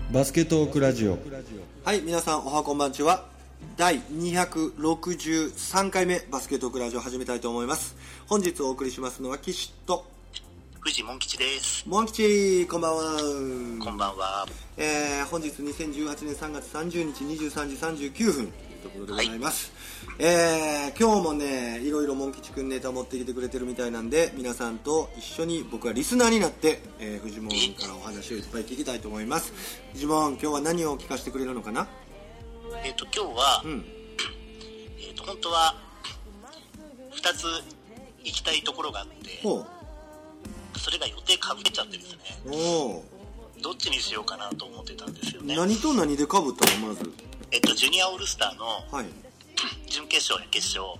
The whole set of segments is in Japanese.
バスケトークラジオ。 はい、皆さんおはこんばんちは。第263回目バスケトークラジオ始めたいと思います。本日お送りしますのは岸と藤モン吉です。 モン吉、こんばんは。 こんばんは。 本日2018年3月30日23時39分というところでございます。今日もね、いろいろモン吉くんネタ持ってきてくれてるみたいなんで、皆さんと一緒に僕はリスナーになって、フジモンからお話をいっぱい聞きたいと思います。フジモン、今日は何を聞かせてくれるのかな？ 今日は、本当は2つ行きたいところがあって、それが予定かぶっちゃってですね、どっちにしようかなと思ってたんですよね。 何と何でかぶったの？まずジュニアオールスターの、準決勝や決勝。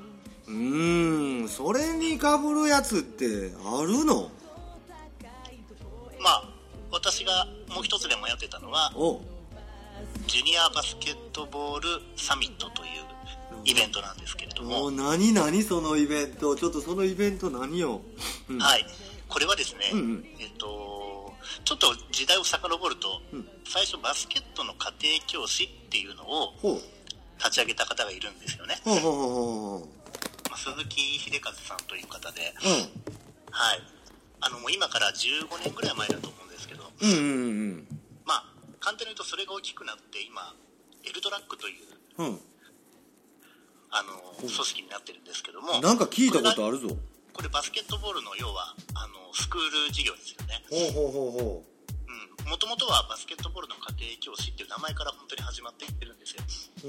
それにかぶるやつってあるの？ まあ私がもう一つでもやってたのはジュニアバスケットボールサミットというイベントなんですけれども。 何そのイベント、ちょっとそのイベント何よ？ はい、これはですね、ちょっと時代を遡ると、最初バスケットの家庭教師っていうのを立ち上げた方がいるんですよね。鈴木秀和さんという方で、はい、もう今から15年ぐらい前だと思うんですけど、まあ簡単に言うとそれが大きくなって今エルトラックという、組織になってるんですけども、 なんか聞いたことあるぞ。 これバスケットボールの要はスクール事業ですよね。もともとはバスケットボールの家庭教師っていう名前から本当に始まっていってるんですよ。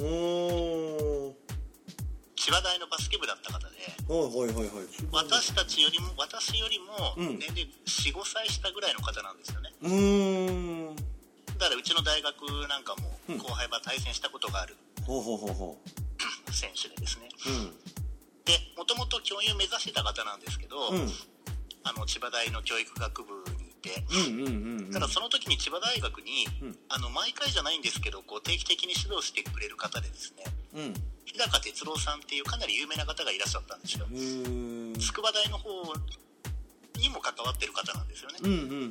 千葉大のバスケ部だった方で、私よりも年齢 4,5 歳下ぐらいの方なんですよね。だからうちの大学なんかも後輩は対戦したことがある選手でですね、でもともと教員を目指してた方なんですけど、千葉大の教育学部にいて、ただその時に千葉大学に、毎回じゃないんですけどこう定期的に指導してくれる方でですね、日高哲郎さんっていうかなり有名な方がいらっしゃったんですよ。筑波大の方にも関わってる方なんですよね。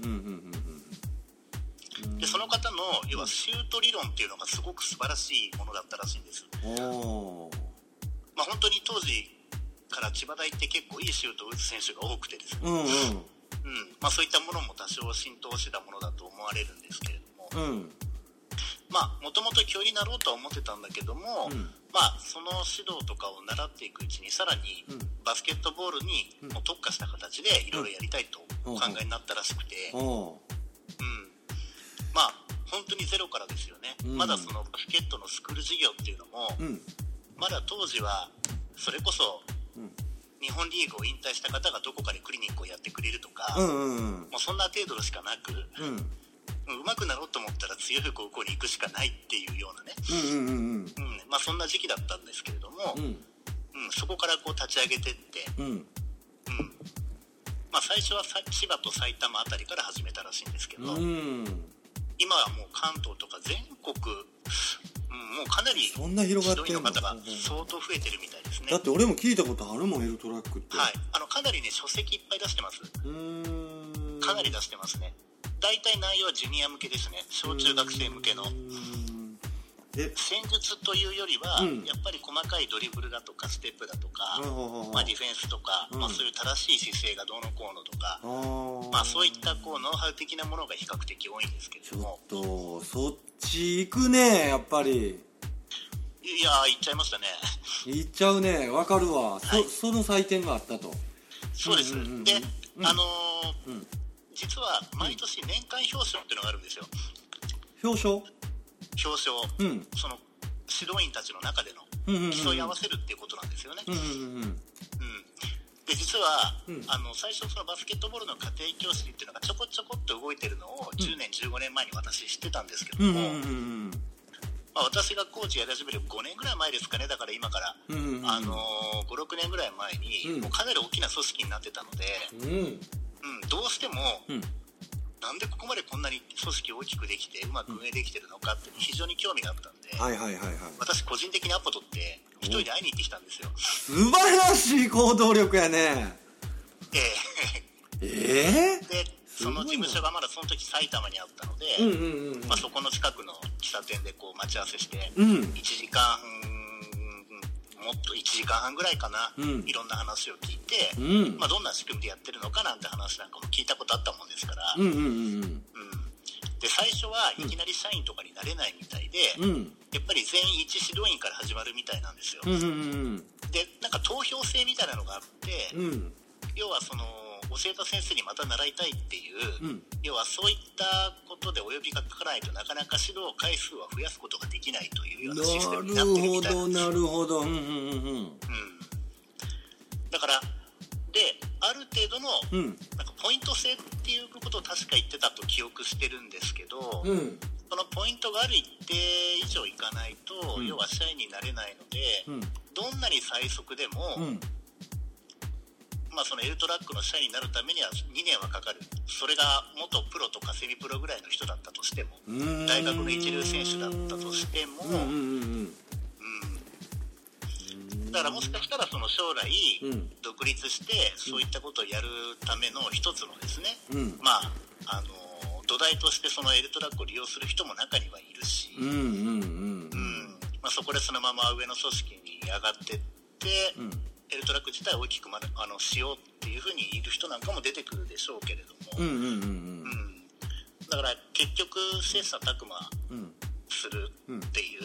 でその方の要はシュート理論っていうのがすごく素晴らしいものだったらしいんです。まあ本当に当時から千葉大って結構いいシュートを打つ選手が多くてですね、まあそういったものも多少浸透してたものだと思われるんですけれども、まあもともと教員になろうとは思ってたんだけども、まあその指導とかを習っていくうちにさらにバスケットボールにも特化した形でいろいろやりたいとお考えになったらしくて、まあ本当にゼロからですよね。まだそのバスケットのスクール事業っていうのも、まだ当時はそれこそ日本リーグを引退した方がどこかでクリニックをやってくれるとか、もうそんな程度しかなく、上手くなろうと思ったら強い高校に行くしかないっていうようなね、まあそんな時期だったんですけれども、そこからこう立ち上げてって、まあ最初は千葉と埼玉あたりから始めたらしいんですけど、今はもう関東とか全国、もうかなりそんな広がって指導員の方が相当増えてるみたいですね。 だって俺も聞いたことあるもん、エルトラックって。 はい、かなりね書籍いっぱい出してます。かなり出してますね。大体内容はジュニア向けですね。小中学生向けの戦術というよりは、やっぱり細かいドリブルだとかステップだとか、まあ、ディフェンスとか、まあ、そういう正しい姿勢がどうのこうのとか、まあ、そういったこうノウハウ的なものが比較的多いんですけれども。 ちょっとそっち行くね、やっぱり。 いやー行っちゃいましたね。 行っちゃうね、わかるわ、その祭典があったと。そうです、 で、実は毎年年間表彰っていうのがあるんですよ。表彰、その指導員たちの中での競い合わせるっていうことなんですよね。で実は、最初そのバスケットボールの家庭教師っていうのがちょこちょこっと動いてるのを10年15年前に私知ってたんですけども、まあ、私がコーチやり始める5年ぐらい前ですかね。だから今から、5,6 年ぐらい前に、もうかなり大きな組織になってたので、どうしても、なんでここまでこんなに組織を大きくできてうまく運営できてるのかって非常に興味があったんで、私個人的にアポ取って一人で会いに行ってきたんですよ。 素晴らしい行動力やね。 でその事務所がまだその時埼玉にあったので、そこの近くの喫茶店でこう待ち合わせして、1時間もっと1時間半ぐらいかな、いろんな話を聞いて、どんな仕組みでやってるのかなんて話なんかも聞いたことあったもんですから、で最初はいきなり社員とかになれないみたいで、やっぱり全員一指導員から始まるみたいなんですよ。でなんか投票制みたいなのがあって、要はその教えた先生にまた習いたいっていう、要はそういったことでお呼びがかからないとなかなか指導回数は増やすことができないというようなシステムになってるみたいなんですよ。 なるほど。 だからである程度の、なんかポイント制っていうことを確か言ってたと記憶してるんですけど、そのポイントがある一定以上いかないと、要は社員になれないので、どんなに最速でも、そのエルトラックの社員になるためには2年はかかる。それが元プロとかセミプロぐらいの人だったとしても、大学の一流選手だったとしても、だからもしかしたらその将来、独立してそういったことをやるための一つのですね、土台としてそのエルトラックを利用する人も中にはいるし、そこでそのまま上の組織に上がってって、エルトラック自体を大きくしようっていうふうにいる人なんかも出てくるでしょうけれども、だから結局切磋琢磨するっていう、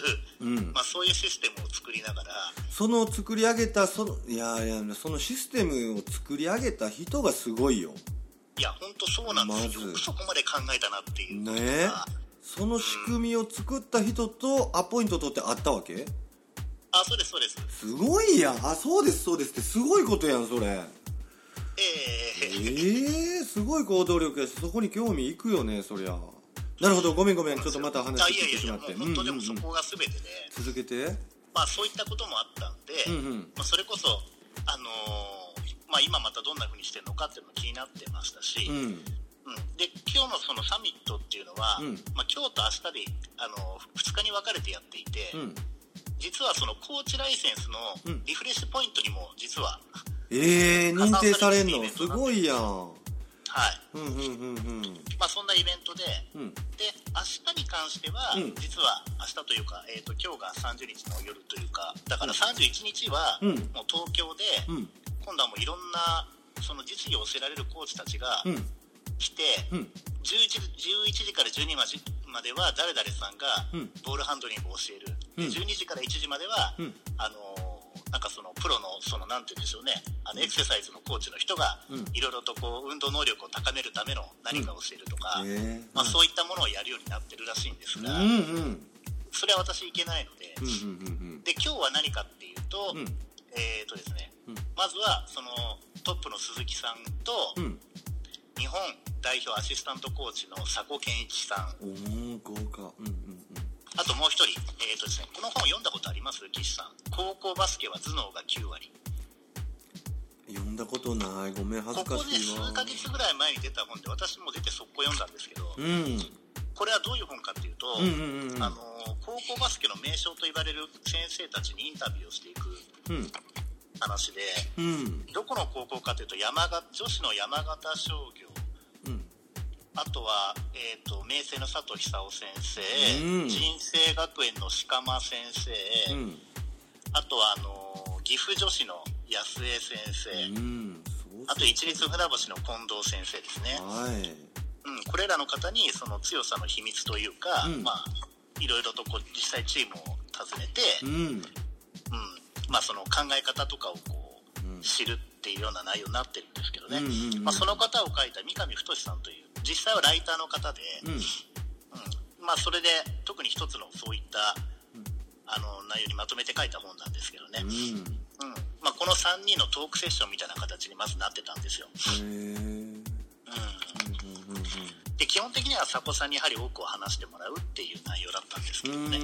そういうシステムを作りながら、 その作り上げたそのシステムを作り上げた人がすごいよ。 いや本当そうなんですよ。よくそこまで考えたなっていうね。その仕組みを作った人とアポイント取って会ったわけ？ そうですそうです。 すごいやん。そうですってすごいことやんそれ。すごい行動力やし、そこに興味いくよねそりゃ。なるほど、ごめんちょっとまた話してしまって。 本当でもそこが全てで、 続けて。そういったこともあったんで、それこそ今またどんな風にしてるのかっていうのも気になってましたし、で今日のそのサミットっていうのは、今日と明日で2日に分かれてやっていて、実はそのコーチライセンスのリフレッシュポイントにも実は、 認定されるのすごいやん。 そんなイベントで、で明日に関しては、実は明日というか、今日が30日の夜というか、だから31日はもう東京で、今度はもういろんなその実技を教えられるコーチたちが来て、11時から12時までは誰々さんがボールハンドリングを教える、12時から1時までは、なんかそのプロのそのなんて言うんでしょうね、エクササイズのコーチの人がいろいろとこう運動能力を高めるための何かを教えるとか、そういったものをやるようになってるらしいんですが、それは私いけないので、で今日は何かっていうと、ですね、まずはそのトップの鈴木さんと、日本代表アシスタントコーチの佐古健一さん、 豪華。 あともう一人、ですね、この本読んだことあります？岸さん。高校バスケは頭脳が9割。 読んだことない。ごめん、恥ずかしいわ。 ここで数ヶ月ぐらい前に出た本で、私も出て速攻読んだんですけど、これはどういう本かっていうと、高校バスケの名将と言われる先生たちにインタビューをしていく話で、どこの高校かというと女子の山形商業、あとは、明星の佐藤久夫先生、人生学園の鹿間先生、あとは岐阜女子の安江先生、あと市立船橋の近藤先生ですね。これらの方にその強さの秘密というか、いろいろとこう実際チームを訪ねて、その考え方とかをこう、知るっていうような内容になってるんですけどね。その方を書いた三上太さんという実際はライターの方で、それで特に一つのそういった内容にまとめて書いた本なんですけどね。この3人のトークセッションみたいな形にまずなってたんですよ。で基本的には佐古さんにやはり多くを話してもらうっていう内容だったんですけどね。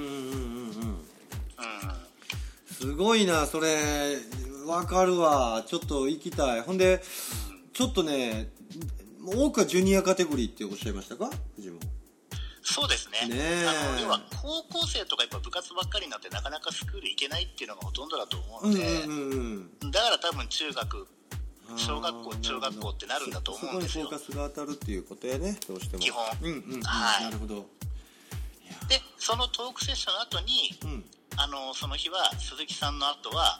すごいなそれ。わかるわ。ちょっと行きたい。ほんでちょっとね、多くはジュニアカテゴリーっておっしゃいましたか、藤本？ そうですね。要は高校生とかやっぱ部活ばっかりになってなかなかスクール行けないっていうのがほとんどだと思うので、だから多分中学小学校中学校ってなるんだと思うんですよ。 そこにフォーカスが当たるっていうことやね、どうしても基本、 はい、なるほど。 でそのトークセッションの後に、その日は鈴木さんの後は、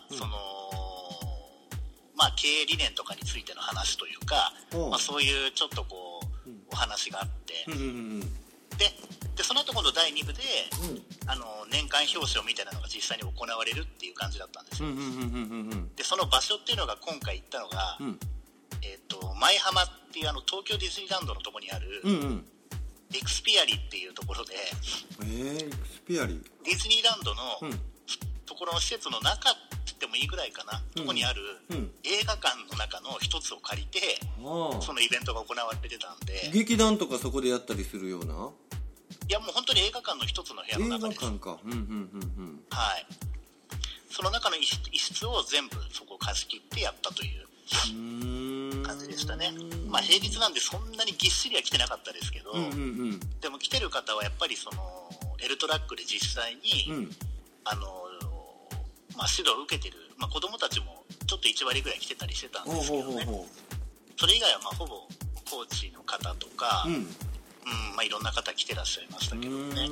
経営理念とかについての話というか、そういうちょっとこう、お話があって、でその後今度第2部で、年間表彰みたいなのが実際に行われるっていう感じだったんですよ。でその場所っていうのが今回行ったのが、舞浜っていう東京ディズニーランドのところにある、エクスピアリっていうところで、 エクスピアリディズニーランドの、ところの施設の中って言ってもいいぐらいかな、とこにある、映画館の中の一つを借りて、そのイベントが行われてたんで。 劇団とかそこでやったりするような？ いやもう本当に映画館の一つの部屋の中です。 映画館か。 はい。その中の一室を全部そこを貸し切ってやったという感じでしたね。平日なんでそんなにぎっしりは来てなかったですけど、でも来てる方はやっぱりそのエルトラックで実際に、指導を受けてる、子供たちもちょっと1割ぐらい来てたりしてたんですけどね。それ以外はほぼコーチの方とか、いろんな方来てらっしゃいましたけどね。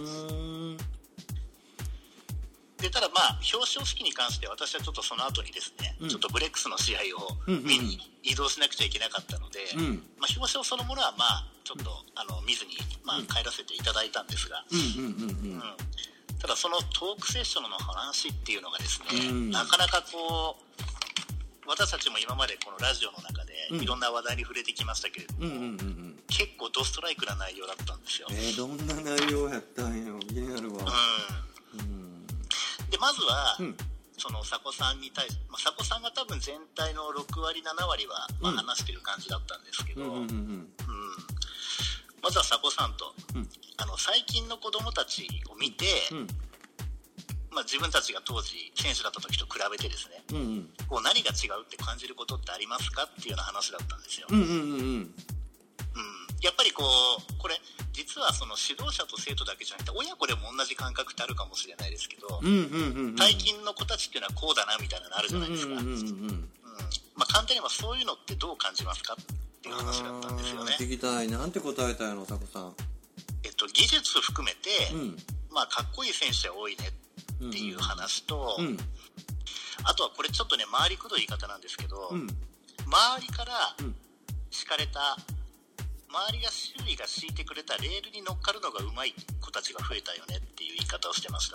でただ表彰式に関して私はちょっとその後にですね、ちょっとブレックスの試合を見に移動しなくちゃいけなかったので、表彰そのものはちょっと見ずに帰らせていただいたんですが、ただそのトークセッションの話っていうのがですね、なかなかこう私たちも今までこのラジオの中でいろんな話題に触れてきましたけれども、結構ドストライクな内容だったんですよ。 どんな内容やったんよ、気になるわ。 でまずは、その佐古さんに対して、佐古さんが多分全体の6割7割は、話してる感じだったんですけど、まずは佐古さんと、最近の子供たちを見て、自分たちが当時選手だった時と比べてですね、こう何が違うって感じることってありますかっていうような話だったんですよ。やっぱりこれ実はその指導者と生徒だけじゃなくて親子でも同じ感覚ってあるかもしれないですけど、最近の子たちっていうのはこうだなみたいなのあるじゃないですか。簡単に言えばそういうのってどう感じますかっていう話だったんですよね。 聞きたい。なんて答えたやろ佐古さん。 技術含めて、かっこいい選手は多いねっていう話と、あとはこれちょっとね回りくどい言い方なんですけど、周りから敷かれた、周りが周囲が敷いてくれたレールに乗っかるのが上手い子たちが増えたよねっていう言い方をしてました。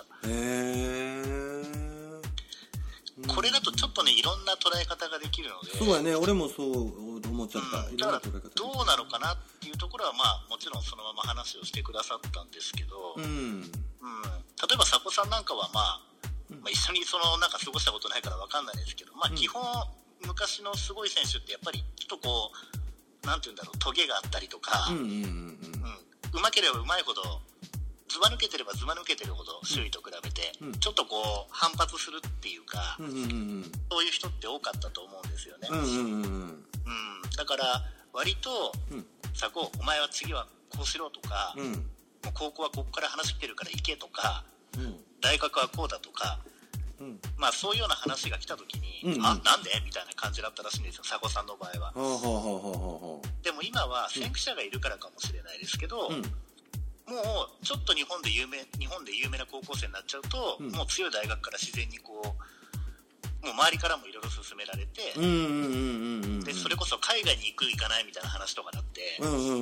これだとちょっとねいろんな捉え方ができるので。 そうやね、俺もそう思っちゃった。 だからどうなのかなっていうところはもちろんそのまま話をしてくださったんですけど、例えば佐古さんなんかは一緒になんか過ごしたことないから分かんないですけど、基本昔のすごい選手ってやっぱりちょっとこうなんていうんだろう、トゲがあったりとか、うまければうまいほど、ずば抜けてればずば抜けてるほど周囲と比べて、ちょっとこう反発するっていうか、そういう人って多かったと思うんですよね。だから割と、佐古お前は次はこうしろとか、もう高校はここから話来てるから行けとか、大学はこうだとか、そういうような話が来た時に、なんでみたいな感じだったらしいんですよ、佐古さんの場合は。でも今は先駆者がいるからかもしれないですけど、もうちょっと日本で有名な高校生になっちゃうと、もう強い大学から自然にこうもう周りからもいろいろ勧められて、でそれこそ海外に行かないみたいな話とかなって、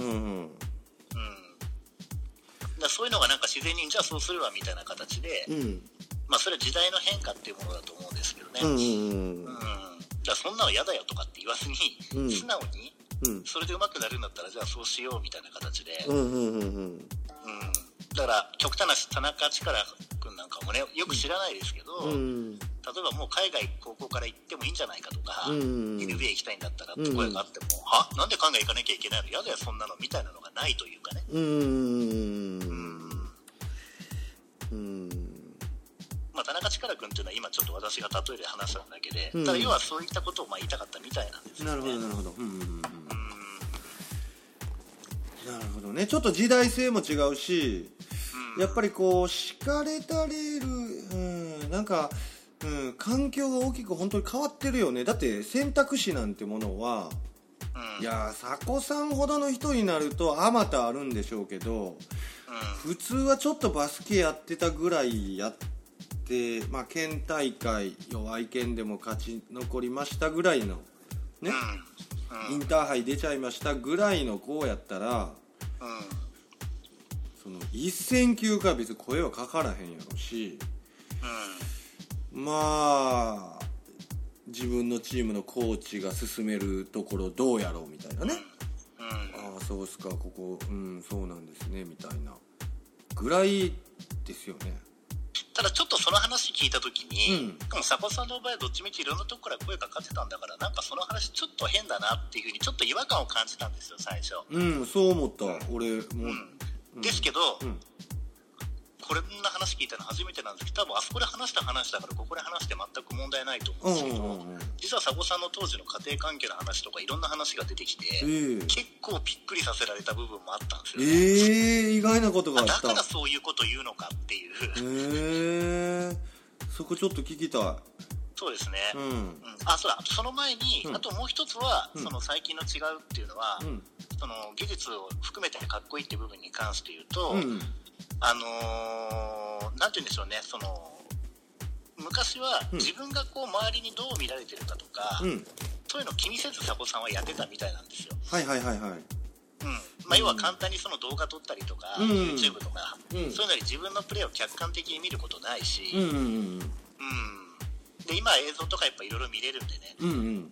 だそういうのがなんか自然にじゃあそうするわみたいな形で、それは時代の変化っていうものだと思うんですけどね。だそんなの嫌だよとかって言わずに、素直に、それで上手くなるんだったらじゃあそうしようみたいな形で、だから極端な田中力君なんかもねよく知らないですけど、例えばもう海外高校から行ってもいいんじゃないかとか、NBA 行きたいんだったらって声があっても、なんで海外行かなきゃいけないの、嫌だよそんなのみたいなのがないというかね。田中力君っていうのは今ちょっと私が例えで話しただけで、ただ要はそういったことを言いたかったみたいなんですよね。 なるほどなるほど。なるほどね。ちょっと時代性も違うし、やっぱりこう敷かれたレール、なんか環境が大きく本当に変わってるよね。だって選択肢なんてものは、いや佐古さんほどの人になるとあまたあるんでしょうけど、普通はちょっとバスケやってたぐらいやって、県大会弱い県でも勝ち残りましたぐらいのね、インターハイ出ちゃいましたぐらいの子やったら、その一戦級から別に声はかからへんやろし、自分のチームのコーチが進めるところどうやろうみたいなね、ああそうっすか、ここそうなんですねみたいなぐらいですよね。 ただちょっとその話聞いたときに、でも佐古さんの場合はどっちみちいろんなとこから声がかかってたんだから、なんかその話ちょっと変だなっていうふうにちょっと違和感を感じたんですよ最初。 そう思った、俺も、 ですけど、これんな話聞いたの初めてなんですけど、多分あそこで話した話だからここで話して全く問題ないと思うんですけど、実は佐古さんの当時の家庭関係の話とかいろんな話が出てきて、結構びっくりさせられた部分もあったんですよね。 意外なことがあった。 だからそういうこと言うのかっていう。 そこちょっと聞きたい。 そうですね。そうだ。その前に、あともう一つは、その最近の違うっていうのは、その技術を含めてかっこいいっていう部分に関して言うと、なんて言うんでしょうね、その昔は自分がこう周りにどう見られてるかとか、そういうのを気にせず佐古さんはやってたみたいなんですよ。要は簡単にその動画撮ったりとか、YouTube とか、そういうのに自分のプレーを客観的に見ることないし、で今映像とかやっぱいろいろ見れるんでね、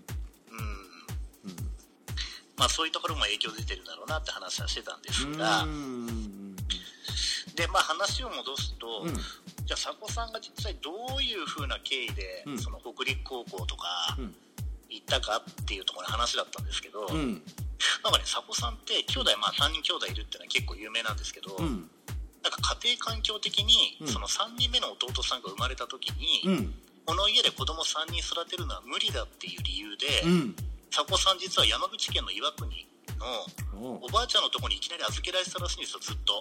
そういうところも影響出てるだろうなって話はしてたんですが、で話を戻すと、じゃあ佐古さんが実際どういう風な経緯で、その北陸高校とか行ったかっていうところの話だったんですけど、なんかね佐古さんって兄弟3人兄弟いるっていうのは結構有名なんですけど、なんか家庭環境的に、その3人目の弟さんが生まれた時に、この家で子供3人育てるのは無理だっていう理由で、佐古さん実は山口県の岩国のおばあちゃんのところにいきなり預けられてたらしいんですよ、ずっと。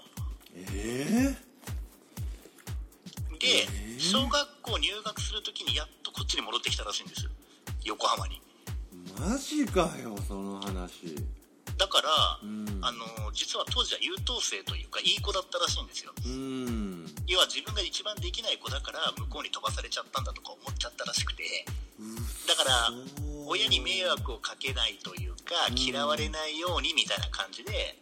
で、小学校入学するときにやっとこっちに戻ってきたらしいんですよ、横浜に。 マジかよ、その話。 だから、実は当時は優等生というかいい子だったらしいんですよ。要は自分が一番できない子だから向こうに飛ばされちゃったんだとか思っちゃったらしくて、だから親に迷惑をかけないというか嫌われないようにみたいな感じで、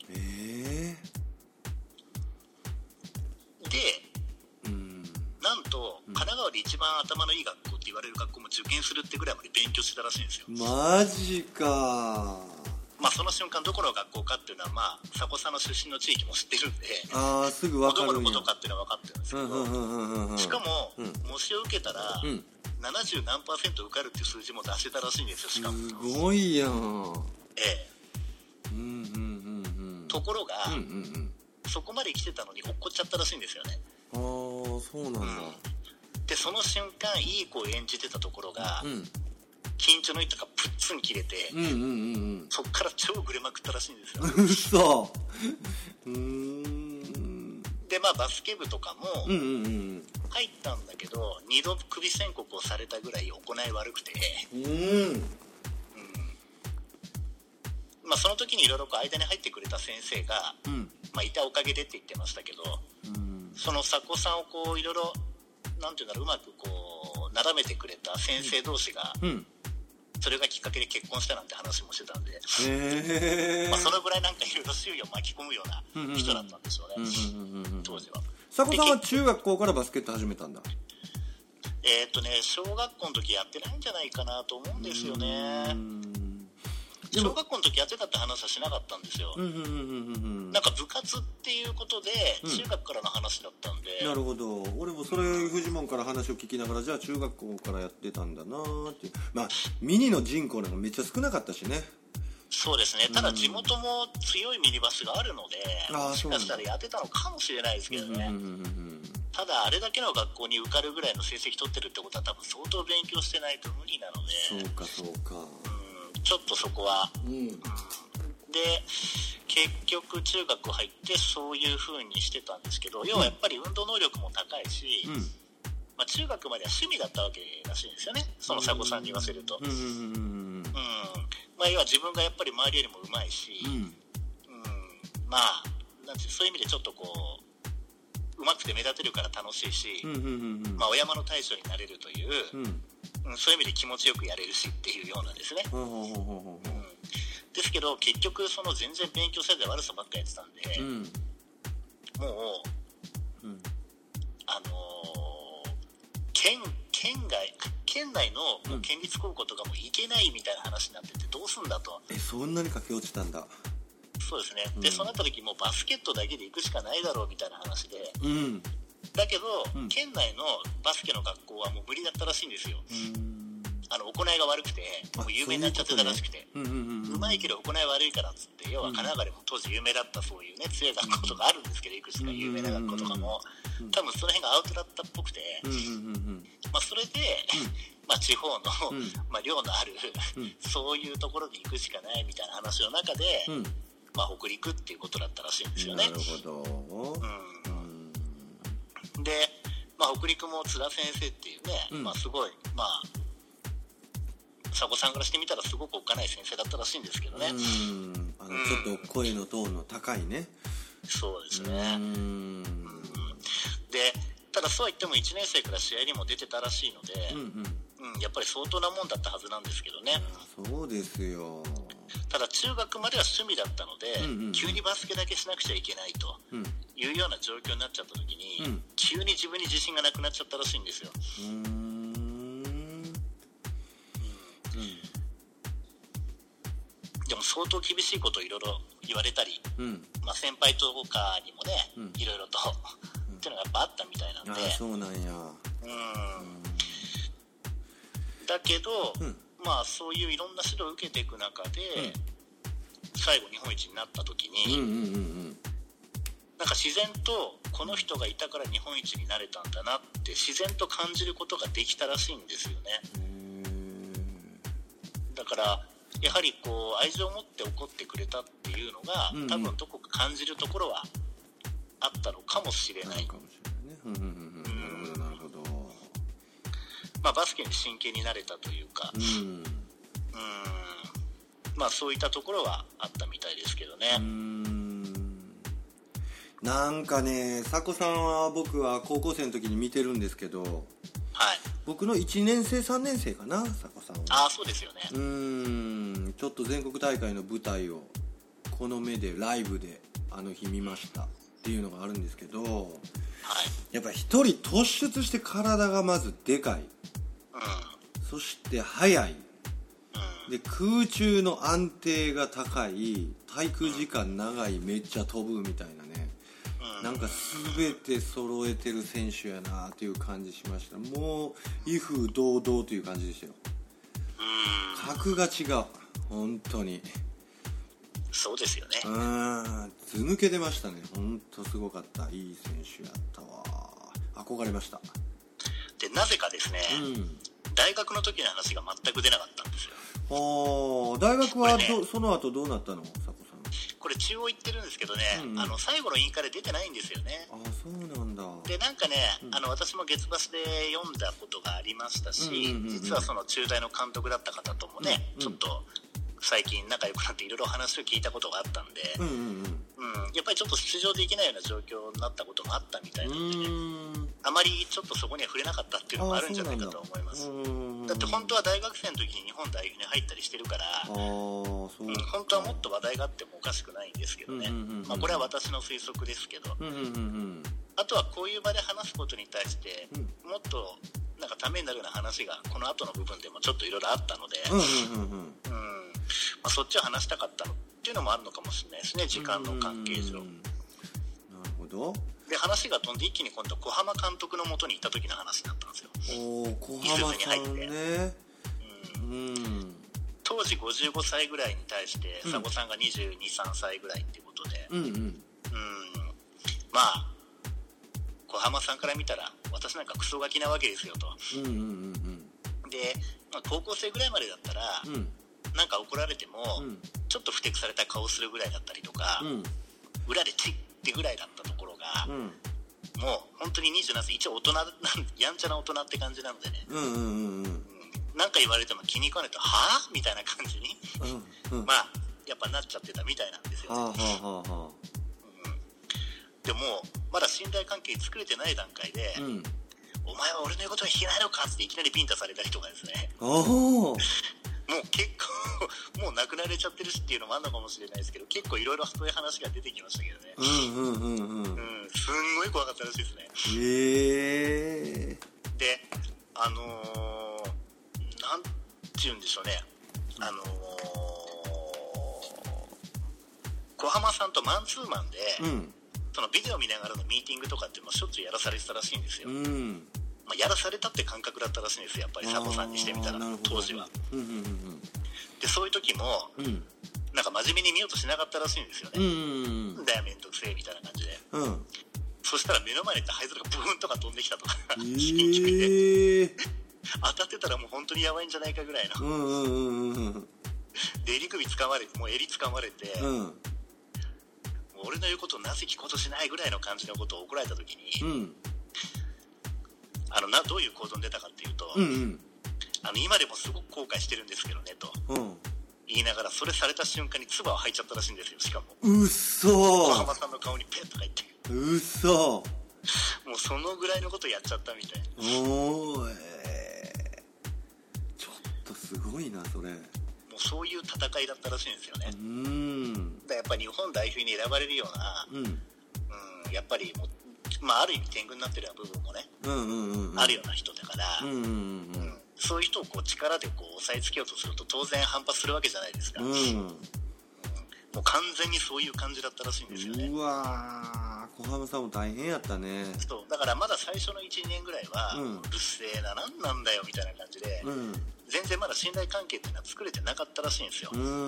なんと神奈川で一番頭のいい学校って言われる学校も受験するってぐらいまで勉強してたらしいんですよ。 マジか。 その瞬間どこの学校かっていうのは佐古さんの出身の地域も知ってるんで、 すぐ分かるんや。 どこのことかっていうのは分かってるんですけど、しかも、模試を受けたら、70何%受かるっていう数字も出してたらしいんですよ。しかもすごいやん。 ところが、そこまで来てたのに落っこっちゃったらしいんですよね。 そうなんだ。 でその瞬間いい子を演じてたところが、緊張の糸がプッツン切れて、そっから超グレまくったらしいんですよ。 嘘。 でバスケ部とかも入ったんだけど、2度首宣告をされたぐらい行い悪くて、その時にいろいろ間に入ってくれた先生が、いたおかげでって言ってましたけど、その佐古さんをこういろいろなんていうんだろう、うまくこうなだめてくれた先生同士が、それがきっかけで結婚したなんて話もしてたんで、そのぐらいなんかいろいろ周囲を巻き込むような人だったんでしょうね、当時は。 佐古さんは中学校からバスケット始めたんだ。 小学校の時やってないんじゃないかなと思うんですよね。小学校の時やってたって話はしなかったんですよ。なんか部活っていうことで中学からの話だったんで、 なるほど。俺もそれフジモンから話を聞きながら、じゃあ中学校からやってたんだなっていう。ミニの人口なんかめっちゃ少なかったしね。 そうですね。ただ地元も強いミニバスがあるので、もしかしたらやってたのかもしれないですけどね。ただあれだけの学校に受かるぐらいの成績取ってるってことは多分相当勉強してないと無理なので、 そうか。 ちょっとそこは、で結局中学入ってそういう風にしてたんですけど、要はやっぱり運動能力も高いし、 中学までは趣味だったわけらしいんですよね、その佐古さんに言わせると。要は自分がやっぱり周りよりもうまいし、なんてそういう意味でちょっとこう上手くて目立てるから楽しいし、お山の大将になれるという、そういう意味で気持ちよくやれるしっていうようなんですね。ですけど結局その全然勉強せず悪さばっかやってたんで、もう、県内の県立高校とかも行けないみたいな話になってて、どうすんだと。 そんなに駆け落ちたんだ。 そうですね。でそうなった時もうバスケットだけで行くしかないだろうみたいな話で、だけど、県内のバスケの学校はもう無理だったらしいんですよ。行いが悪くてもう有名になっちゃってたらしくて、うまいけど行い悪いからっつって、要は神奈川でも当時有名だったそういうね強い学校とかあるんですけど、いくつか有名な学校とかも多分その辺がアウトだったっぽくて、それで、地方の、寮のあるそういうところで行くしかないみたいな話の中で、北陸っていうことだったらしいんですよね。 なるほど。 で、北陸も津田先生っていうね、すごい佐古さんからしてみたらすごくおっかない先生だったらしいんですけどね。 ちょっと声のトーンの高いね。 そうですね。でただそうは言っても1年生から試合にも出てたらしいので、やっぱり相当なもんだったはずなんですけどね。 そうですよ。 ただ中学までは趣味だったので、急にバスケだけしなくちゃいけないというような状況になっちゃった時に、急に自分に自信がなくなっちゃったらしいんですよ。でも相当厳しいことをいろいろ言われたり、先輩とかにもね、いろいろとっていうのがやっぱあったみたいなんで。 そうなんや。 だけど、そういういろんな指導を受けていく中で、最後日本一になった時に、なんか自然とこの人がいたから日本一になれたんだなって自然と感じることができたらしいんですよね。だからやはりこう愛情を持って怒ってくれたっていうのが、多分どこか感じるところはあったのかもしれない。 なるほど。 バスケに真剣になれたというか、そういったところはあったみたいですけどね。 なんかね、佐古さんは僕は高校生の時に見てるんですけど、僕の1年生3年生かな、佐古さんは。 そうですよね。 ちょっと全国大会の舞台をこの目でライブであの日見ましたっていうのがあるんですけど、やっぱり一人突出して体がまずでかい、そして速い、で空中の安定が高い、滞空時間長い、めっちゃ飛ぶみたいなね、なんか全て揃えてる選手やなっていう感じしました。もう威風堂々という感じでしたよ。格が違う、本当に。 そうですよね。 図抜けてましたね。本当すごかった。いい選手やったわ。憧れました。 でなぜかですね、大学の時の話が全く出なかったんですよ。 大学はその後どうなったの、佐古さん。 これ中央行ってるんですけどね、最後のインカレ出てないんですよね。 そうなんだ。 でなんかね、私も月バスで読んだことがありましたし、実はその中大の監督だった方ともね、ちょっと最近仲良くなっていろいろ話を聞いたことがあったんで、やっぱりちょっと出場できないような状況になったこともあったみたいなのでね、あまりちょっとそこには触れなかったっていうのもあるんじゃないかと思います。だって本当は大学生の時に日本代表に入ったりしてるから、本当はもっと話題があってもおかしくないんですけどね。これは私の推測ですけど、あとはこういう場で話すことに対して、もっとなんかためになるような話がこの後の部分でもちょっといろいろあったので、そっちを話したかったのっていうのもあるのかもしれないですね、時間の関係上。 なるほど。 で話が飛んで一気に今度小浜監督の元にいた時の話になったんですよ。 小浜さんね。 当時55歳ぐらいに対して佐古さんが22、3歳ぐらいっていうことで、小浜さんから見たら私なんかクソガキなわけですよと。で、高校生ぐらいまでだったら、なんか怒られても、ちょっとふてくされた顔するぐらいだったりとか、裏でチッってぐらいだったところが、もう本当に27歳、一応大人やんちゃな大人って感じなのでね、なんか言われても気に食わないとはぁみたいな感じに、まあやっぱなっちゃってたみたいなんですよね。でもまだ信頼関係作れてない段階で、お前は俺の言うことに聞けないのかっていきなりビンタされたりとかですね。もう結構もう亡くなれちゃってるしっていうのもあるのかもしれないですけど、結構いろいろそういう話が出てきましたけどね。すんごい怖かったらしいですね。でなんて言うんでしょうね、小浜さんとマンツーマンで、そのビデオ見ながらのミーティングとかってしょっちゅうやらされてたらしいんですよ。まあ、やらされたって感覚だったらしいんですよ、やっぱり佐古さんにしてみたら、当時は。でそういう時も、なんか真面目に見ようとしなかったらしいんですよね。だよめんどくせえみたいな感じで。そしたら目の前にいた灰皿がブーンとか飛んできたとか、当たってたらもう本当にやばいんじゃないかぐらいの。で襟首掴まれて、もう襟掴まれて、俺の言うことをなぜ聞こうとしないぐらいの感じのことを怒られた時に、どういう行動に出たかっていうと、今でもすごく後悔してるんですけどねと、言いながら、それされた瞬間に唾を吐いちゃったらしいんですよ。しかもうそ小浜さんの顔にペッとか言って、 うそもうそのぐらいのことやっちゃったみたいな。 ちょっとすごいなそれ。 もうそういう戦いだったらしいんですよね。だやっぱり日本代表に選ばれるような、やっぱりもう、まあ、ある意味天狗になってるような部分もね、あるような人だから、そういう人をこう力でこう押さえつけようとすると当然反発するわけじゃないですか。もう完全にそういう感じだったらしいんですよね。 うわー、小浜さんも大変やったね。 そうだからまだ最初の 1,2 年ぐらいは、うるせえな、なんなんだよみたいな感じで、全然まだ信頼関係っていうのは作れてなかったらしいんですよ。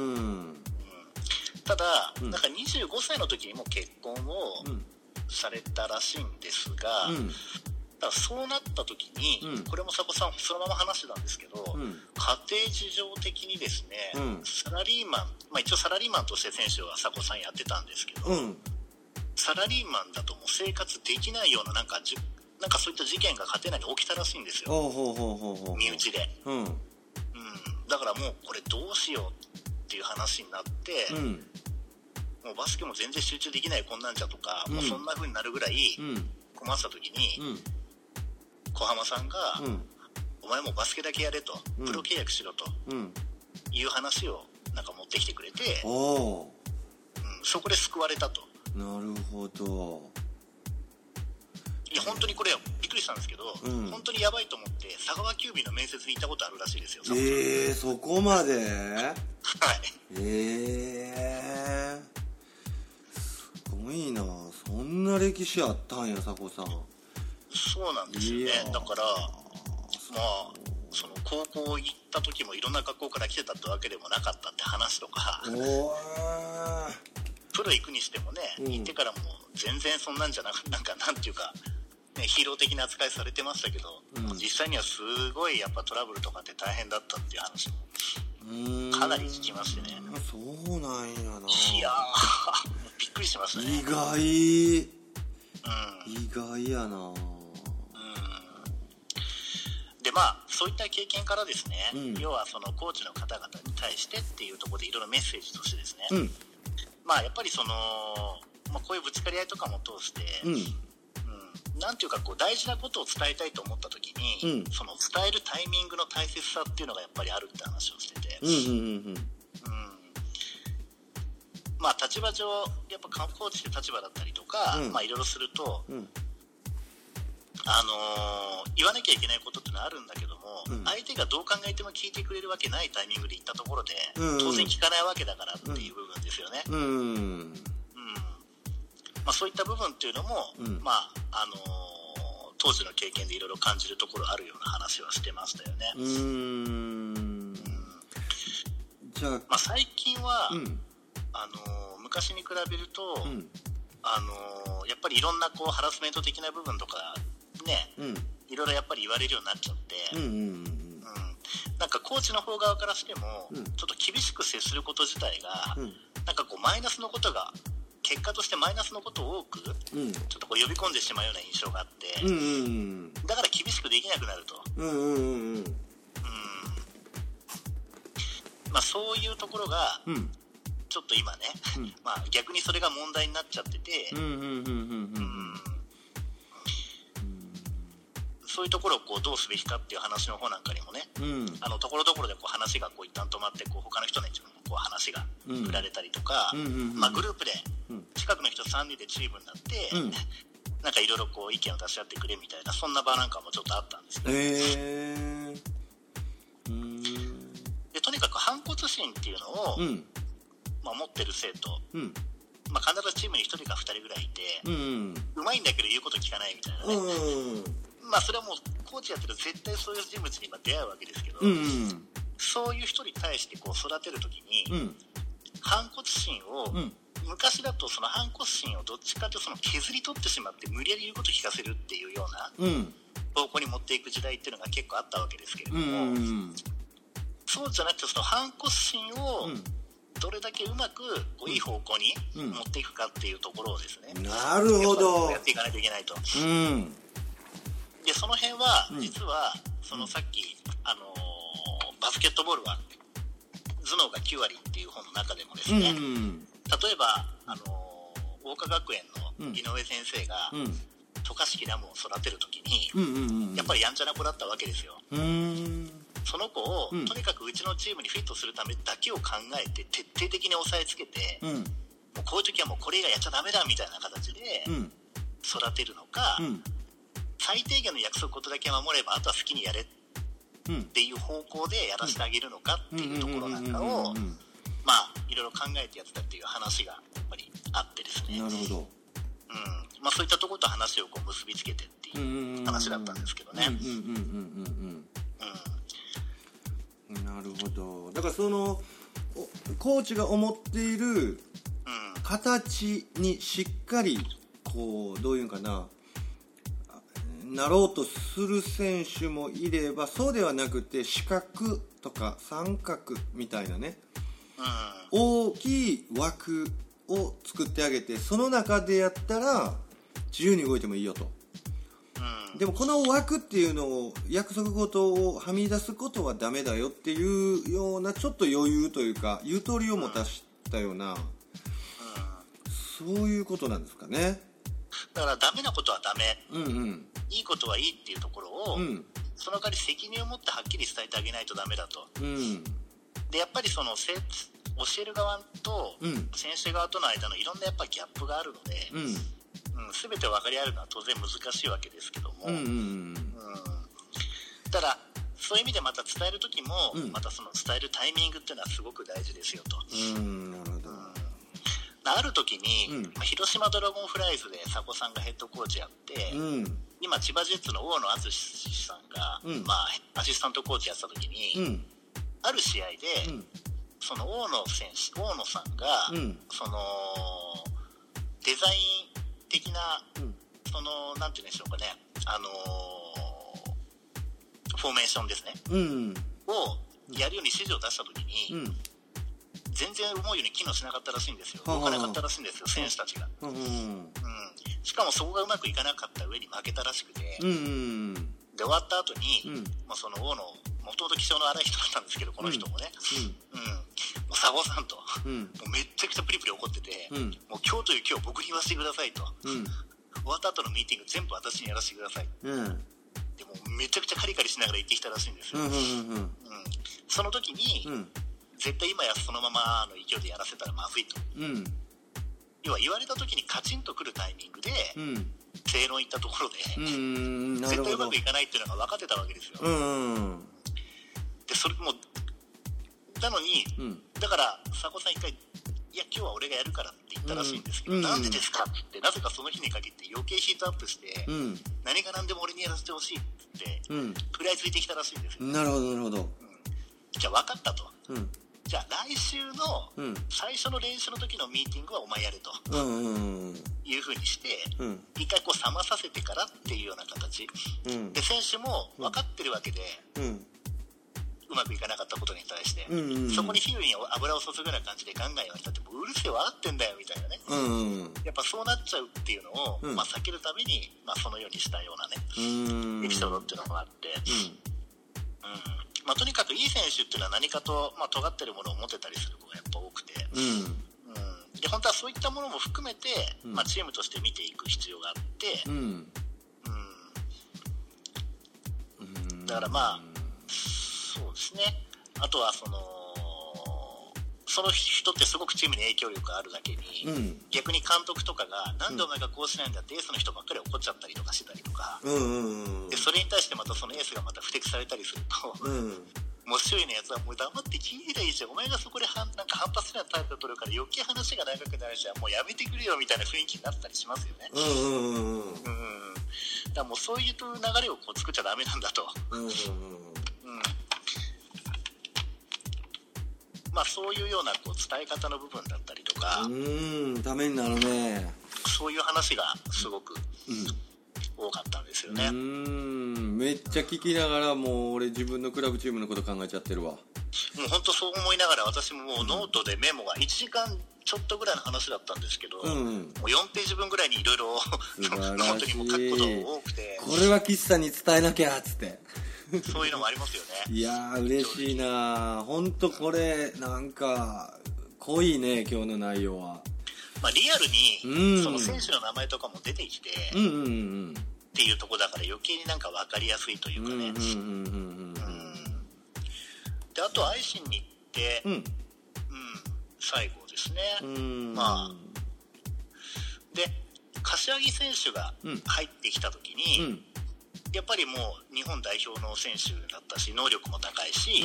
ただ、なんか25歳の時にもう結婚をされたらしいんですが、だからそうなった時に、これも佐古さんそのまま話してたんですけど、家庭事情的にですね、サラリーマン、まあ、一応サラリーマンとして選手は佐古さんやってたんですけど、サラリーマンだともう生活できないようななんかそういった事件が家庭内に起きたらしいんですよ、身内で。だからもうこれどうしようっていう話になって、もうバスケも全然集中できないこんなんじゃとか、もうそんな風になるぐらい困った時に、小浜さんが、お前もバスケだけやれと、プロ契約しろと、いう話をなんか持ってきてくれて、そこで救われたと。 なるほど。 いや本当にこれびっくりしたんですけど、本当にやばいと思って佐川急便の面接に行ったことあるらしいですよ。 そこまで？ はい。 すごいな。そんな歴史あったんや佐古さん。 そうなんですよね。だからまあその高校行った時もいろんな学校から来てたってわけでもなかったって話とか、プロ行くにしてもね、行ってからも全然そんなんじゃなく、なんていうか、ね、ヒーロー的な扱いされてましたけど、実際にはすごいやっぱトラブルとかって大変だったっていう話もかなり聞きましてね。 そうなんやな。 いやびっくりしますね。 意外やな。 でまあそういった経験からですね、要はそのコーチの方々に対してっていうところでいろいろメッセージとしてですね、まあやっぱりその、まあ、こういうぶつかり合いとかも通して、なんていうかこう大事なことを伝えたいと思った時に、その伝えるタイミングの大切さっていうのがやっぱりあるって話をしてて、まあ立場上やっぱコーチって立場だったりとか、まあいろいろすると、言わなきゃいけないことってのはあるんだけども、相手がどう考えても聞いてくれるわけないタイミングで言ったところで、当然聞かないわけだからっていう部分ですよね。まあ、そういった部分っていうのも、まあ当時の経験でいろいろ感じるところあるような話はしてましたよね。 じゃあ、 まあ、最近は、昔に比べると、やっぱりいろんなこうハラスメント的な部分とかね、いろいろやっぱり言われるようになっちゃって、なんかコーチの方側からしても、ちょっと厳しく接すること自体が、なんかこうマイナスのことが結果としてマイナスのことを多く、ちょっとこう呼び込んでしまうような印象があって、だから厳しくできなくなると。まあ、そういうところが、ちょっと今ね、まあ、逆にそれが問題になっちゃってて、そういうところをこうどうすべきかっていう話の方なんかにもね、ところどころでこう話がこう一旦止まってこう他の人にこう話が振られたりとか、まあ、グループで近くの人3人でチームになって、なんかいろいろこう意見を出し合ってくれみたいな、そんな場なんかもちょっとあったんですね。でとにかく反骨心っていうのを、まあ、持ってる生徒、まあ、必ずチームに1人か2人ぐらいいて、うまいんだけど言うこと聞かないみたいなね、まあ、それはもうコーチやってると絶対そういう人物に今出会うわけですけど、そういう人に対してこう育てるときに、反骨心を、昔だとその反骨心をどっちかというとその削り取ってしまって無理やり言うこと聞かせるっていうような方向に持っていく時代っていうのが結構あったわけですけれども、そうじゃなくてその反骨心をどれだけうまくこういい方向に持っていくかっていうところをですね、 なるほど、 やっていかないといけないと。でその辺は実はそのさっき、バスケットボールは頭脳が9割っていう本の中でもですね、例えば桜花学園の井上先生が渡嘉敷ラムを育てるときに、やっぱりやんちゃな子だったわけですよ。その子をとにかくうちのチームにフィットするためだけを考えて徹底的に押さえつけて、もうこういう時はもうこれ以外やっちゃダメだみたいな形で育てるのか、最低限の約束事だけ守ればあとは好きにやれっていう方向でやらせてあげるのかっていうところなんかを、まあいろいろ考えてやってたっていう話がやっぱりあってですね。 なるほど。 まあ、そういったところと話をこう結びつけてっていう話だったんですけどね。 なるほど。だからそのコーチが思っている形にしっかりこうどういうんかなろうとする選手もいれば、そうではなくて四角とか三角みたいなね、大きい枠を作ってあげて、その中でやったら自由に動いてもいいよと。でもこの枠っていうのを約束事をはみ出すことはダメだよっていうようなちょっと余裕というかゆとりを持たしたような、そういうことなんですかね。 だからダメなことはダメ、いいことはいいっていうところを、その代わり責任を持ってはっきり伝えてあげないとダメだと。でやっぱりその教える側と先生側との間のいろんなやっぱギャップがあるので、全て分かり合えるのは当然難しいわけですけども、ただそういう意味でまた伝える時も、またその伝えるタイミングっていうのはすごく大事ですよと。 なるほど。 ある時に、広島ドラゴンフライズで佐古さんがヘッドコーチやって、今千葉ジェッツの大野篤さんが、アシスタントコーチやってた時に、ある試合で、その大野さんが、そのデザイン的な、そのなんて言うんでしょうかね、フォーメーションですね、をやるように指示を出した時に、全然思うように機能しなかったらしいんですよ。動かなかったらしいんですよ、選手たちが。しかもそこがうまくいかなかった上に負けたらしくて、で終わった後に、その大野、もともと気性の荒い人だったんですけど、この人もね、もう佐保さんと、もうめっちゃくちゃプリプリ怒ってて、もう今日という今日僕に言わせてくださいと、終わった後のミーティング全部私にやらせてください、でもめちゃくちゃカリカリしながら言ってきたらしいんですよ。その時に、絶対今やそのままの勢いでやらせたらまずいと、要は言われた時にカチンとくるタイミングで、正論言ったところで、絶対うまくいかないっていうのが分かってたわけですよ。でそれもなのに、だから佐古さん一回、いや今日は俺がやるからって言ったらしいんですけど、なんでですかって、なぜかその日に限って余計ヒートアップして、何が何でも俺にやらせてほしいって食らいついてきたらしいんですよ。 なるほどなるほど。 じゃあ分かったと、じゃあ来週の最初の練習の時のミーティングはお前やれと、いう風にして、一回こう冷まさせてからっていうような形、で選手も分かってるわけで、 うまくいかなかったことに対して、 うんうん、 そこに火に油を注ぐような感じでガンガン言われたって、もううるせえ分かってんだよみたいなね、 うんうん、 やっぱそうなっちゃうっていうのを、 うん、 避けるために、そのようにしたようなね、エピソードっていうのがあって、とにかくいい選手っていうのは何かと、尖ってるものを持てたりする子がやっぱ多くて、で本当はそういったものも含めて、チームとして見ていく必要があって、だからそうですね、あとはその人ってすごくチームに影響力があるだけに、逆に監督とかがなんでお前がこうしないんだってエースの人ばっかり怒っちゃったりとかしてたりとか、でそれに対してまたそのエースがまた不適されたりすると、もう周囲のやつはもう黙って聞いてりゃいいじゃん、お前がそこでなんか反発するようなタイプを取るから余計話が長くなるし、もうやめてくれよみたいな雰囲気になったりしますよね。だからもうそういう流れを作っちゃダメなんだと。そういうような伝え方の部分だったりとか、 ためになるね。 そういう話がすごく、多かったんですよね。 めっちゃ聞きながら、もう俺自分のクラブチームのこと考えちゃってるわ。もう本当そう思いながら、私ももうノートでメモが1時間ちょっとぐらいの話だったんですけど、もう4ページ分ぐらいにいろいろノートにも書くことが多くて、 これは岸さんに伝えなきゃっつってそういうのもありますよね。いやー嬉しいな、本当これなんか濃いね、今日の内容は。 リアルにその選手の名前とかも出てきてっていうところだから余計になんか分かりやすいというかね。であとアイシンに行って、最後ですね。で柏木選手が入ってきた時に、やっぱりもう日本代表の選手だったし能力も高いし、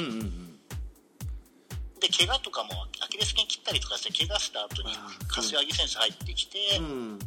で怪我とかもアキレス腱切ったりとかして怪我した後に柏木選手入ってきて、で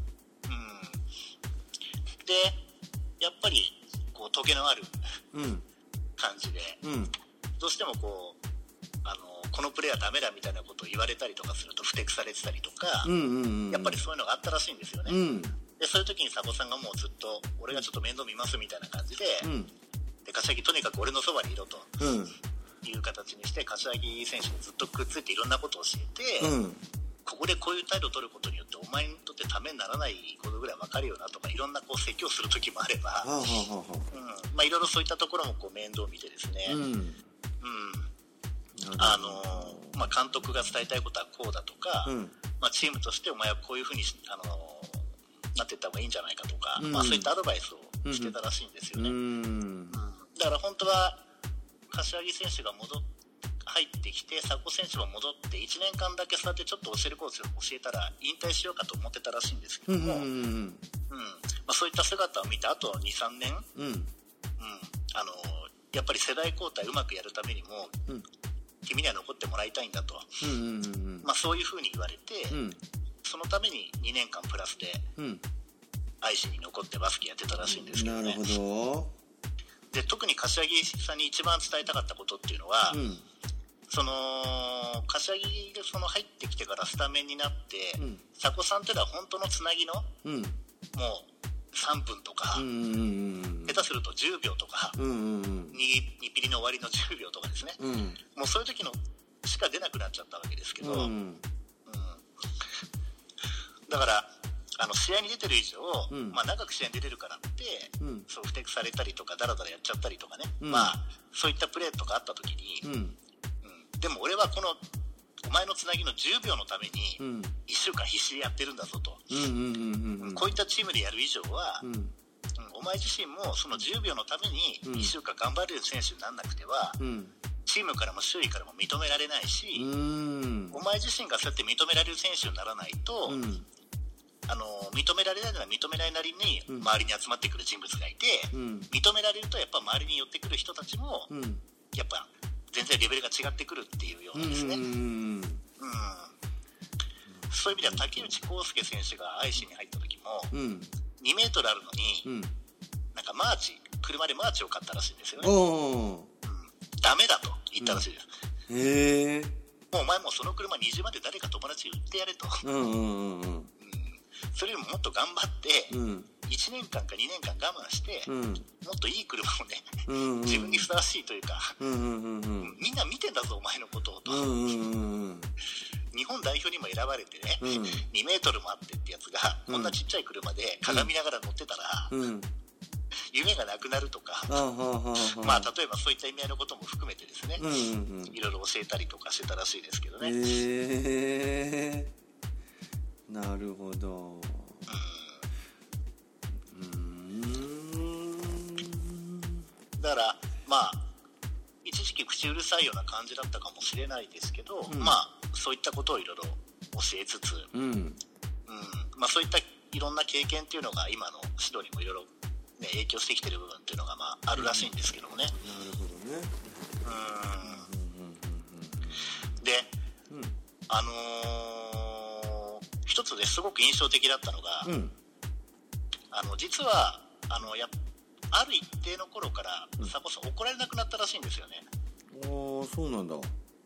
やっぱりトゲのある感じで、どうしてもこのプレーはダメだみたいなことを言われたりとかするとふてくされてたりとか、やっぱりそういうのがあったらしいんですよね。でそういう時に佐古さんがもうずっと俺がちょっと面倒見ますみたいな感じで、で柏木とにかく俺のそばにいろと、いう形にして柏木選手にずっとくっついていろんなことを教えて、ここでこういう態度を取ることによってお前にとってためにならないことぐらい分かるよなとか、いろんな説教する時もあれば、いろいろそういったところも面倒を見てですね、監督が伝えたいことはこうだとか、チームとしてお前はこういうふうになっていった方がいいんじゃないかとか、そういったアドバイスをしてたらしいんですよね。だから本当は柏木選手が入ってきて佐古選手も戻って1年間だけそうやってちょっと教えるコースを教えたら引退しようかと思ってたらしいんですけども、そういった姿を見てあと 2,3 年、やっぱり世代交代うまくやるためにも、君には残ってもらいたいんだと、そういうふうに言われて、そのために2年間プラスで愛知に残ってバスケやってたらしいんですけどね。 なるほど。 で特に柏木さんに一番伝えたかったことっていうのは、柏木が入ってきてからスタメンになって、佐古さんっていうのは本当のつなぎの、もう3分とか、下手すると10秒とか、2ピリの終わりの10秒とかですね、もうそういう時のしか出なくなっちゃったわけですけど、だから試合に出てる以上、長く試合に出てるからって、そうふてくされたりとかダラダラやっちゃったりとかね、そういったプレーとかあった時に、でも俺はこのお前のつなぎの10秒のために1週間必死でやってるんだぞと、こういったチームでやる以上は、お前自身もその10秒のために1週間頑張れる選手にならなくては、チームからも周囲からも認められないし、お前自身がそうやって認められる選手にならないと、認められないなら認めないなりに周りに集まってくる人物がいて、認められるとやっぱ周りに寄ってくる人たちも、やっぱ全然レベルが違ってくるっていうようなですね、そういう意味では竹内康介選手が愛知に入った時も、2メートルあるのに、なんか車でマーチを買ったらしいんですよね。ダメだと言ったらしいです。もうお前もその車20万で誰か友達に売ってやれと。それよりももっと頑張って、 1年間か2年間我慢して、もっといい車をね、自分にふさわしいというか、みんな見てんだぞお前のことをと、日本代表にも選ばれてね、2メートルもあってってやつが、こんなちっちゃい車で鏡見ながら乗ってたら、夢がなくなるとか、まあ例えばそういった意味合いのことも含めてですね、いろいろ教えたりとかしてたらしいですけどね。 なるほど。 だからまあ一時期口うるさいような感じだったかもしれないですけど、まあそういったことをいろいろ教えつつ、まあそういったいろんな経験っていうのが今の指導にもいろいろね、影響してきてる部分っていうのがまああるらしいんですけどもね。 なるほどね。 で、一つですごく印象的だったのが、実はある一定の頃からサコさん怒られなくなったらしいんですよね。 そうなんだ。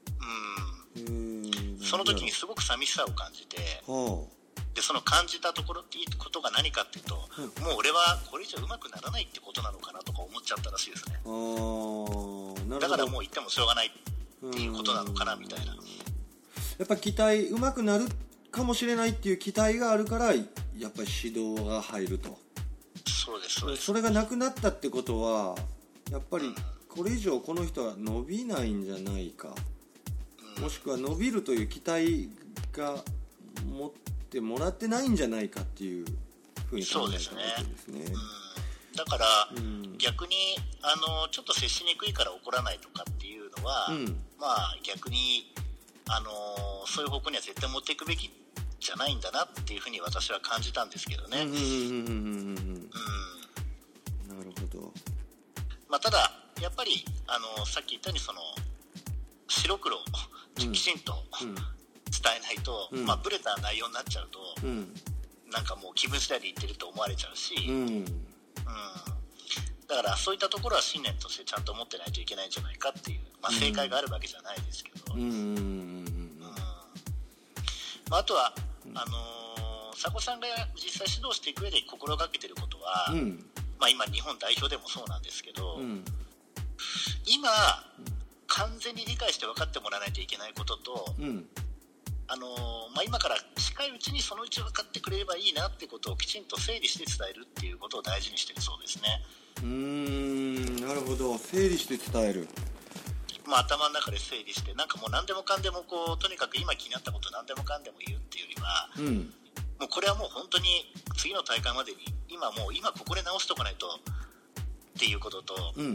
その時にすごく寂しさを感じて、でその感じたところっていうことが何かっていうと、もう俺はこれ以上上手くならないってことなのかなとか思っちゃったらしいですね。だからもう言ってもしょうがないっていうことなのかなみたいな。 やっぱ期待上手くなるかもしれないっていう期待があるからやっぱり指導が入ると。 そうですそうです。 それがなくなったってことはやっぱりこれ以上この人は伸びないんじゃないか、もしくは伸びるという期待が持ってもらってないんじゃないかっていうふうに考えたわけですね。 だから、逆にちょっと接しにくいから怒らないとかっていうのは、まあ逆にそういう方向には絶対持っていくべきじゃないんだなっていうふうに私は感じたんですけどね。なるほど。 まあ、ただやっぱりさっき言ったようにその白黒をきちんと伝えないと、まあブレた内容になっちゃうと、なんかもう気分次第で言ってると思われちゃうし、だからそういったところは信念としてちゃんと持ってないといけないんじゃないかっていう、まあ、正解があるわけじゃないですけど、まあ、あとは佐古さんが実際指導していく上で心がけてることは、まあ、今日本代表でもそうなんですけど、今完全に理解して分かってもらわないといけないことと、まあ、今から近いうちにそのうち分かってくれればいいなってことをきちんと整理して伝えるっていうことを大事にしてるそうですね。 なるほど。整理して伝える。 まあ、頭の中で整理して、なんかもう何でもかんでもこうとにかく今気になったこと何でもかんでも言うっていうよりは、もうこれはもう本当に次の大会までに今ここで直しとかないとっていうことと、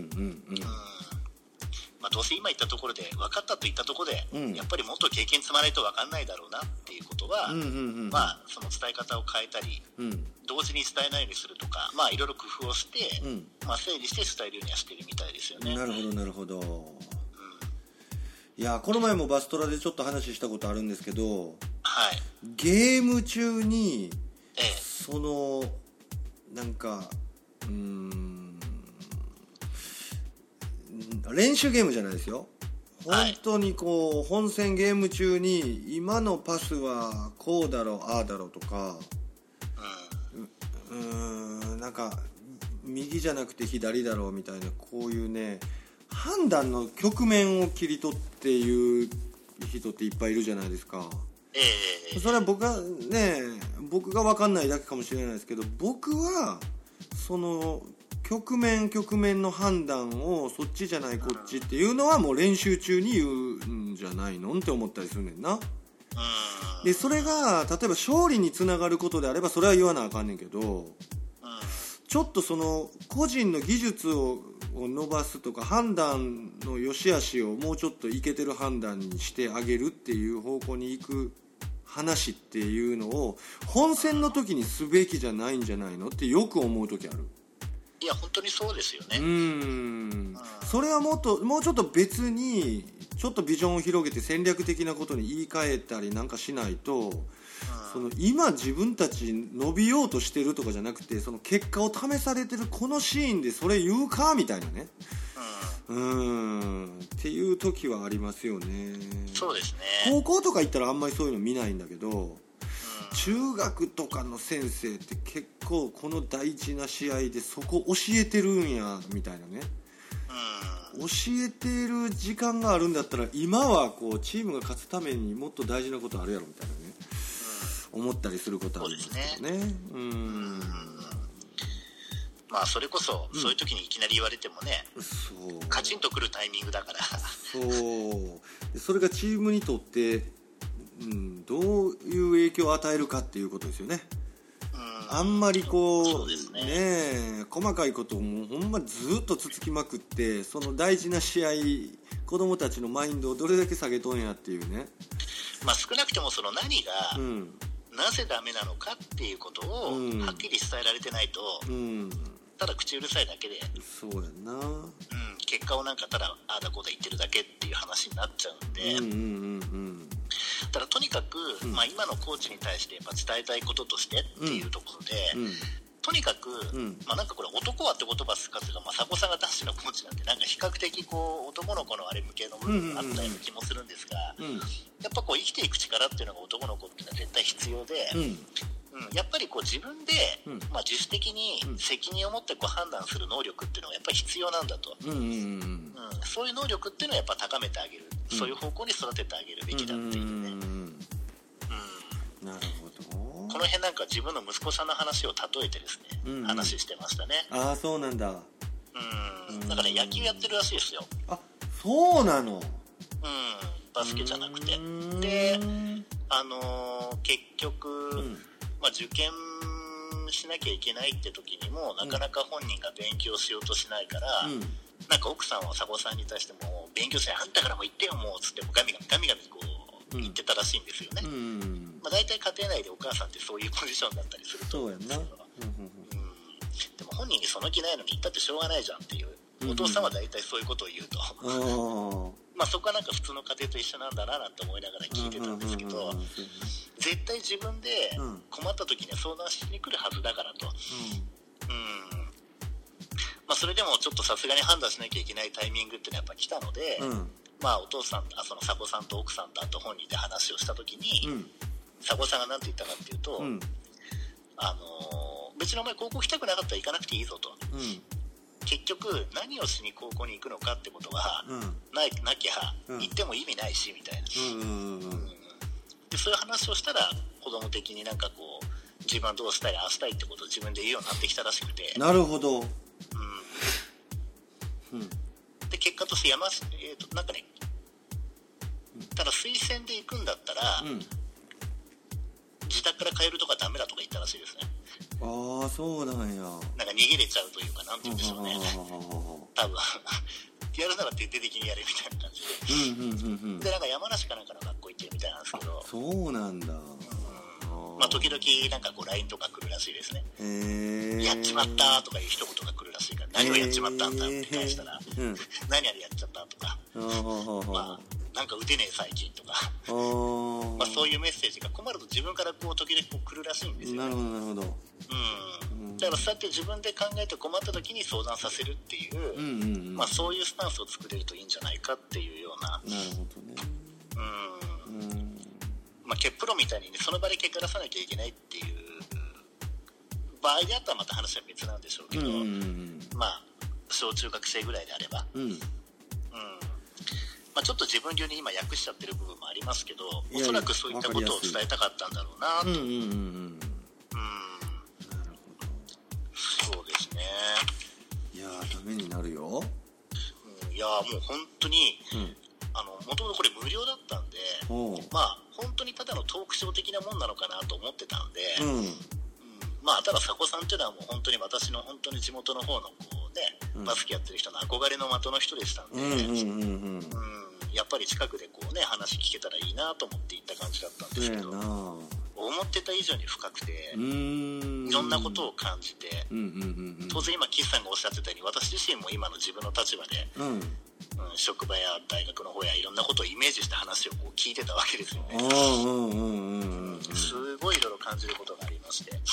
まあ、どうせ今言ったところで分かったと言ったところで、やっぱりもっと経験積まないと分かんないだろうなっていうことは、まあその伝え方を変えたり、同時に伝えないようにするとか、まあいろいろ工夫をして、まあ、整理して伝えるようにはしてるみたいですよね。 なるほどなるほど。いやこの前もバストラでちょっと話したことあるんですけど、ゲーム中に、そのなんか練習ゲームじゃないですよ。本当にこう本戦ゲーム中に今のパスはこうだろうああだろうとか、なんか右じゃなくて左だろうみたいな、こういうね判断の局面を切り取っていう人っていっぱいいるじゃないですか。それは僕が分かんないだけかもしれないですけど、僕はその局面の判断をそっちじゃないこっちっていうのはもう練習中に言うんじゃないのって思ったりするねんな。でそれが例えば勝利につながることであればそれは言わなあかんねんけど、ちょっとその個人の技術を伸ばすとか判断の良し悪しをもうちょっとイケてる判断にしてあげるっていう方向に行く話っていうのを本戦の時にすべきじゃないんじゃないのってよく思う時ある。 いや本当にそうですよね。 それはもうちょっと別にちょっとビジョンを広げて戦略的なことに言い換えたりなんかしないと、その今自分たち伸びようとしてるとかじゃなくて、その結果を試されてるこのシーンでそれ言うかみたいなね、っていう時はありますよね。 そうですね。 高校とか行ったらあんまりそういうの見ないんだけど、 中学とかの先生って結構この大事な試合でそこ教えてるんやみたいなね、教えてる時間があるんだったら今はこうチームが勝つためにもっと大事なことあるやろみたいなね、思ったりすることあるんですけどね。 まあそれこそそういう時にいきなり言われてもね、そうカチンとくるタイミングだからそれがチームにとって、どういう影響を与えるかっていうことですよね。あんまりこう、 そうですね、 細かいことをもうほんまずっとつつきまくって、その大事な試合子供たちのマインドをどれだけ下げとんやっていうね、 まあ、少なくともその何が、なぜダメなのかっていうことをはっきり伝えられてないと、ただ口うるさいだけで、 そうやな、 結果をなんかただああだこうだ言ってるだけっていう話になっちゃうんで、ただとにかく、まあ、今のコーチに対してやっぱ伝えたいこととしてっていうところで、とにかく、まあ、なんかこれ男はって言葉使ってた、まあ、佐古さんが男子のコーチなんでなんか比較的こう男の子のあれ向けの部分があったような気もするんですが、やっぱこう生きていく力っていうのが男の子っていうのは絶対必要で、やっぱりこう自分で、まあ、自主的に責任を持ってこう判断する能力っていうのがやっぱり必要なんだと、そういう能力っていうのはやっぱ高めてあげる、そういう方向に育ててあげるべきだっていうね。 なるほど。 この辺なんか自分の息子さんの話を例えてですね、話してましたね。 ああ、そうなんだ。 だから野球やってるらしいですよ。 あ、そうなの。 バスケじゃなくて。で、結局、まあ、受験しなきゃいけないって時にもなかなか本人が勉強しようとしないから、なんか奥さんは佐古さんに対しても勉強せあんたからも言ってよもうつってもガミガミこう言ってたらしいんですよね。まあ、大体家庭内でお母さんってそういうポジションだったりすると思うんですけど、でも本人にその気ないのに言ったってしょうがないじゃんっていう、お父さんは大体そういうことを言うとまあそこはなんか普通の家庭と一緒なんだななんて思いながら聞いてたんですけど、絶対自分で困った時には相談しに来るはずだからと、まあ、それでもちょっとさすがに判断しなきゃいけないタイミングっていうのはやっぱ来たので、まあお父さん、その佐古さんと奥さんとあと本人で話をした時に、佐古さんが何て言ったかっていうと、別にお前高校来たくなかったら行かなくていいぞと、結局何をしに高校に行くのかってことがなきゃ行っても意味ないしみたいな、でそういう話をしたら子供的になんかこう自分はどうしたいああしたいってことを自分で言うようになってきたらしくて、 なるほど、 で結果としてなんかね、ただ推薦で行くんだったら、自宅から帰るとかダメだとか言ったらしいですね。 ああ、そうなんや。 なんか逃げれちゃうというか、なんて言うんでしょうね。多分やるなら徹底的にやれみたいな感じで、でなんか山梨かなんかの学校行ってるみたいなんですけど。 そうなんだ。 まあ時々なんかこう LINE とか来るらしいですね。やっちまったとかいう一言が来るらしいから、何をやっちまったんだって返したら、何やっちゃったとか、まあなんか打てねえ最近とか、まあそういうメッセージが困ると自分からこう時々こう来るらしいんですよね。 なるほどなるほど。 だからそうやって自分で考えて困った時に相談させるっていう、まあそういうスタンスを作れるといいんじゃないかっていうような。 なるほどね。 まあケプロみたいにね、その場で結果出さなきゃいけないっていう場合であったらまた話は別なんでしょうけど、まあ小中学生ぐらいであれば、まあ、ちょっと自分流に今訳しちゃってる部分もありますけど、おそらくそういったことを伝えたかったんだろうなと。なるほど。そうですね。 いやー、ためになるよ。 いやーもう本当に、もともとこれ無料だったんで、まあ本当にただのトークショー的なもんなのかなと思ってたんで、まあただ佐古さんっていうのはもう本当に私の本当に地元の方のこうね、バスケやってる人の憧れの的の人でしたんで、やっぱり近くでこうね話聞けたらいいなと思って行った感じだったんですけど、思ってた以上に深くて、いろんなことを感じて、当然今岸さんがおっしゃってたように私自身も今の自分の立場で、職場や大学の方やいろんなことをイメージした話をこう聞いてたわけですよね。すごいいろいろ感じることがありまして、い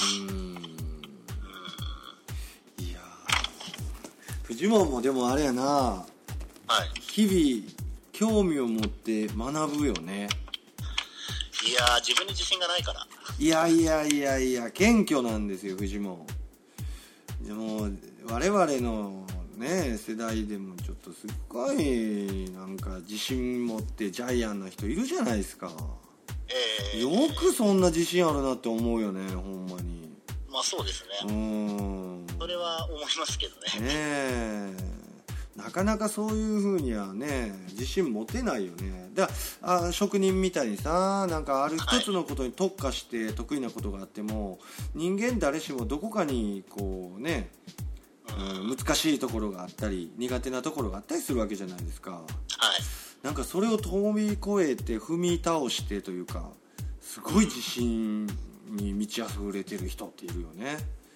やフジモンもでもあれやな、日々興味を持って学ぶよね。 いや自分に自信がないからいや謙虚なんですよフジモン。でも我々のね世代でもちょっとすっごいなんか自信持ってジャイアンな人いるじゃないですか。よくそんな自信あるなって思うよね、ほんまに。 まあそうですね。それは思いますけどね。 ねえ、なかなかそういう風にはね自信持てないよね。だから職人みたいにさ、なんかある一つのことに特化して得意なことがあっても、人間誰しもどこかにこうね、難しいところがあったり苦手なところがあったりするわけじゃないですか。なんかそれを飛び越えて踏み倒してというか、すごい自信に満ち溢れてる人っているよね。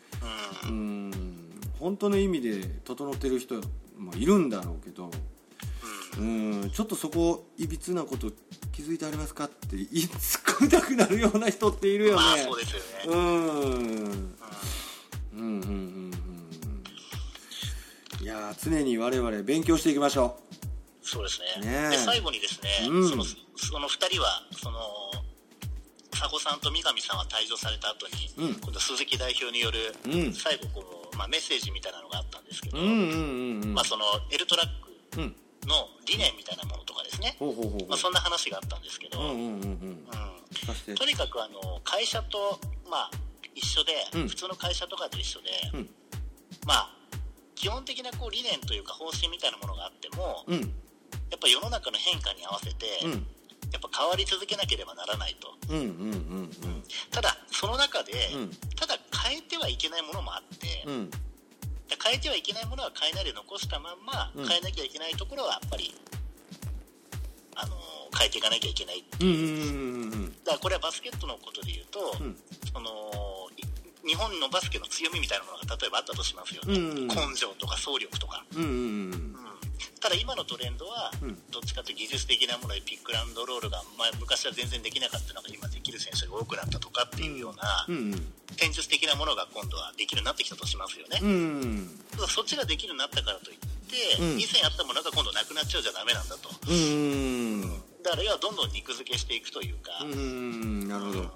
本当の意味で整ってる人もいるんだろうけど、ちょっとそこいびつなこと気づいてありますかって言いつくたくなるような人っているよね。 まあそうですよね。 いや常に我々勉強していきましょう。 そうですね。で最後にですね、その2人はその佐古さんと三上さんは退場された後に、今度鈴木代表による最後こう、メッセージみたいなのがあったんですけど、そのエルトラックの理念みたいなものとかですね、そんな話があったんですけど、とにかく会社と一緒で、普通の会社とかと一緒で、基本的なこう理念というか方針みたいなものがあっても、やっぱ世の中の変化に合わせて、やっぱ変わり続けなければならないと。ただその中で、ただ変えてはいけないものもあって、変えてはいけないものは変えないで残したまんま、変えなきゃいけないところはやっぱり変えていかなきゃいけないっていう。だからこれはバスケットのことで言うと、その日本のバスケの強みみたいなものが例えばあったとしますよね。根性とか走力とか。ただ今のトレンドはどっちかというと技術的なものでピックアンドロールが昔は全然できなかったのが今できる選手が多くなったとかっていうような戦術的なものが今度はできるようになってきたとしますよね。そっちができるようになったからといって以前あったものが今度なくなっちゃうじゃダメなんだと。だから要はどんどん肉付けしていくというか。 なるほど。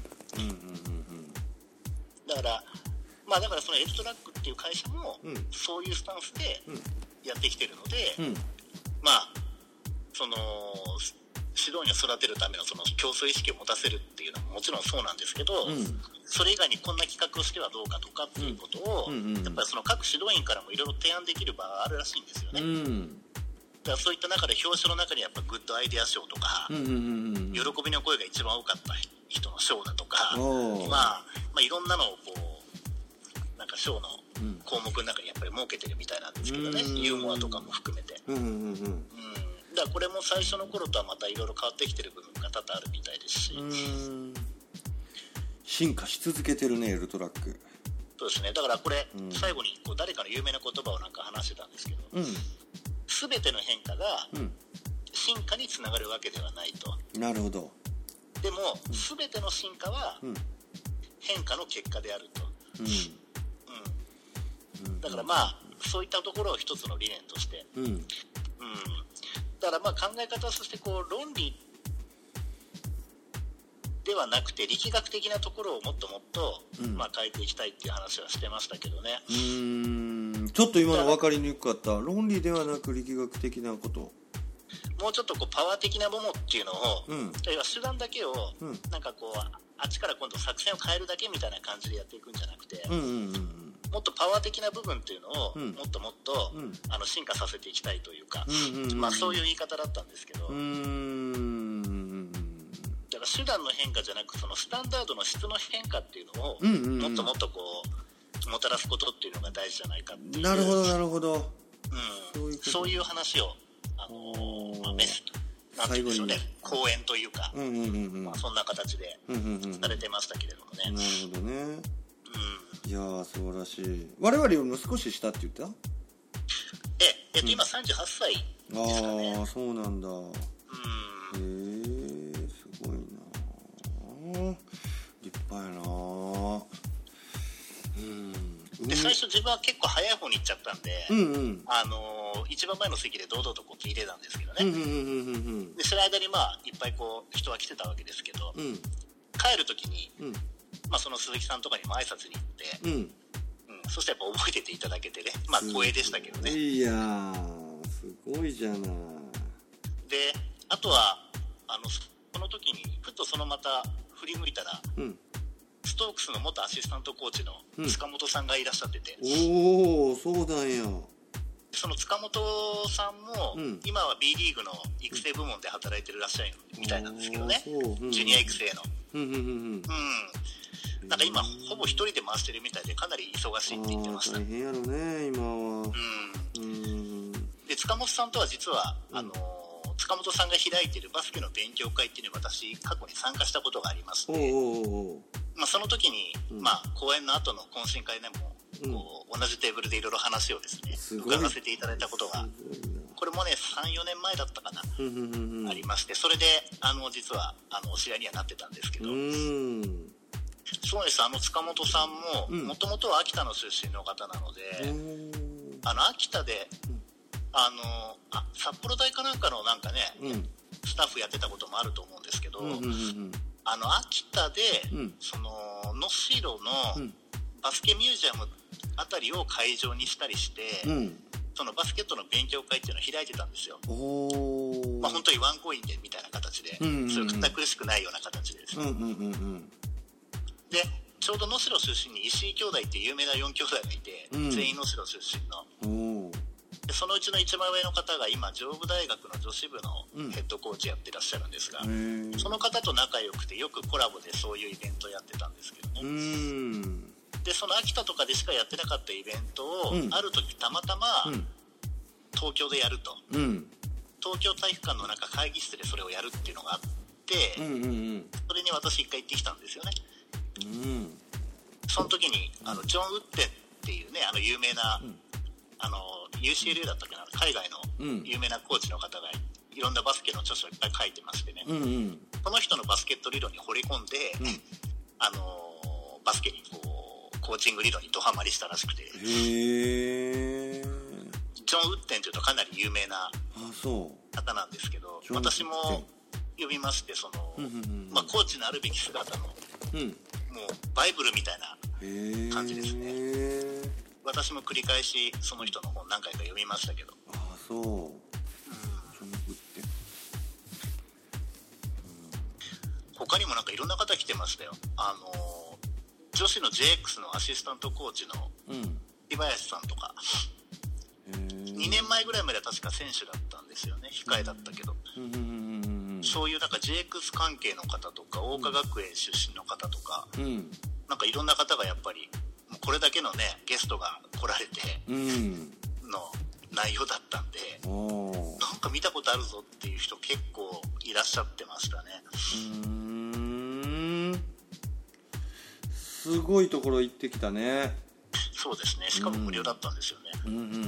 だからそのエルトラックっていう会社もそういうスタンスでやってきてるので、その指導員を育てるためのその競争意識を持たせるっていうのはもちろんそうなんですけど、それ以外にこんな企画をしてはどうかとかっていうことを、やっぱりその各指導員からもいろいろ提案できる場があるらしいんですよね。だからそういった中で表彰の中にやっぱグッドアイデア賞とか、喜びの声が一番多かった人の賞だとか、いろんなのをこうなんか賞の項目の中にやっぱり設けてるみたいなんですけどね、ユーモアとかも含めて。だからこれも最初の頃とはまたいろいろ変わってきてる部分が多々あるみたいですし、 進化し続けてるねエルトラック。 そうですね。だからこれ、最後にこう誰かの有名な言葉をなんか話してたんですけど、全ての変化が進化につながるわけではないと。 なるほど。 でも全ての進化は変化の結果であると。だからそういったところを一つの理念として、だから考え方としてこう論理ではなくて力学的なところをもっともっと、変えていきたいっていう話はしてましたけどね。 ちょっと今の分かりにくかった。論理ではなく力学的なこと。 もうちょっとこうパワー的なものっていうのを、要は手段だけを、なんかこうあっちから今度作戦を変えるだけみたいな感じでやっていくんじゃなくて、もっとパワー的な部分っていうのを、もっともっと進化させていきたいというか、そういう言い方だったんですけど、だから手段の変化じゃなくそのスタンダードの質の変化っていうのを、もっともっとこうもたらすことっていうのが大事じゃないかっていう。 なるほどなるほど。 そういう話を最後に講演というか、そんな形でされてましたけれどもね。 なるほどね。いやー素晴らしい。我々よりも少し下って言った？ 今38歳ですかね。 そうなんだ。すごいな。立派やな。 で最初自分は結構早い方に行っちゃったんで、一番前の席で堂々とこう聞いてたんですけどね。でその間にいっぱいこう人は来てたわけですけど、 帰る時に、その鈴木さんとかにも挨拶に行って、そしてやっぱ覚えてていただけてね、光栄でしたけどね。 いやー、すごいじゃない。で、 あとはその時にふとそのまた振り向いたら、ストークスの元アシスタントコーチの塚本さんがいらっしゃってて、 おお、そうなんや。 その塚本さんも、今は B リーグの育成部門で働いてるらっしゃるみたいなんですけどね、ジュニア育成の。なんか今ほぼ一人で回してるみたいで、かなり忙しいって言ってました。 大変やろね今は。 で塚本さんとは実は、塚本さんが開いてるバスケの勉強会っていうのに私過去に参加したことがありまして、その時に、講演の後の懇親会でも同じテーブルでいろいろ話をですね伺わせていただいたことが、これもね 3,4 年前だったかな、ありまして、それで実はお知り合いにはなってたんですけど、そうです。塚本さんももともとは秋田の出身の方なので、秋田で札幌大かなんかのなんかね、スタッフやってたこともあると思うんですけど、秋田で、その能代のバスケミュージアムあたりを会場にしたりして、そのバスケットの勉強会っていうのを開いてたんですよ。本当にワンコインでみたいな形で、そういう堅苦しくないような形でですね。でちょうど能代出身に石井兄弟っていう有名な4兄弟がいて、全員能代出身の。でそのうちの一番上の方が今上武大学の女子部のヘッドコーチやってらっしゃるんですが、その方と仲良くてよくコラボでそういうイベントをやってたんですけどね。でその秋田とかでしかやってなかったイベントを、ある時たまたま東京でやると、東京体育館の中会議室でそれをやるっていうのがあって、それに私一回行ってきたんですよね。その時にジョン・ウッテンっていうね有名な、UCLA だったっけな、海外の有名なコーチの方がいろんなバスケの著書をいっぱい書いてましてね、この人のバスケット理論に惚れ込んで、バスケにコーチング理論にドハマりしたらしくて、ジョン・ウッテンというとかなり有名な方なんですけど、私も呼びまして、その、コーチのあるべき姿の、もうバイブルみたいな感じですね。私も繰り返しその人の本何回か読みましたけど。他にもなんかいろんな方来てましたよ。女子の JX のアシスタントコーチの井林さんとか、2年前ぐらいまでは確か選手だったんですよね。控えだったけど、そういうなんか JX 関係の方とか桜花学園出身の方とか、なんかいろんな方がやっぱりこれだけのねゲストが来られての内容だったんで、なんか見たことあるぞっていう人結構いらっしゃってましたね。 すごいところ行ってきたね。 そうですね。しかも無料だったんですよね。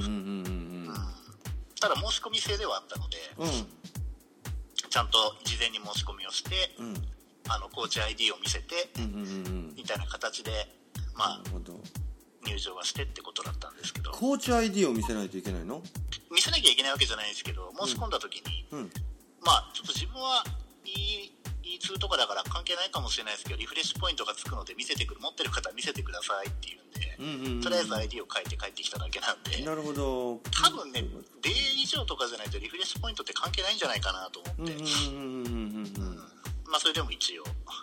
ただ申し込み制ではあったので、ちゃんと事前に申し込みをして、コーチ ID を見せて、みたいな形で入場はしてってことだったんですけど。 コーチ ID を見せないといけないの？ 見せなきゃいけないわけじゃないんですけど、申し込んだ時に、ちょっと自分はE2 とかだから関係ないかもしれないですけど、リフレッシュポイントがつくので持ってる方は見せてくださいって言うんで、とりあえず ID を書いて帰ってきただけなんで。なるほど。多分ね、デー以上とかじゃないとリフレッシュポイントって関係ないんじゃないかなと思って。それでも一応。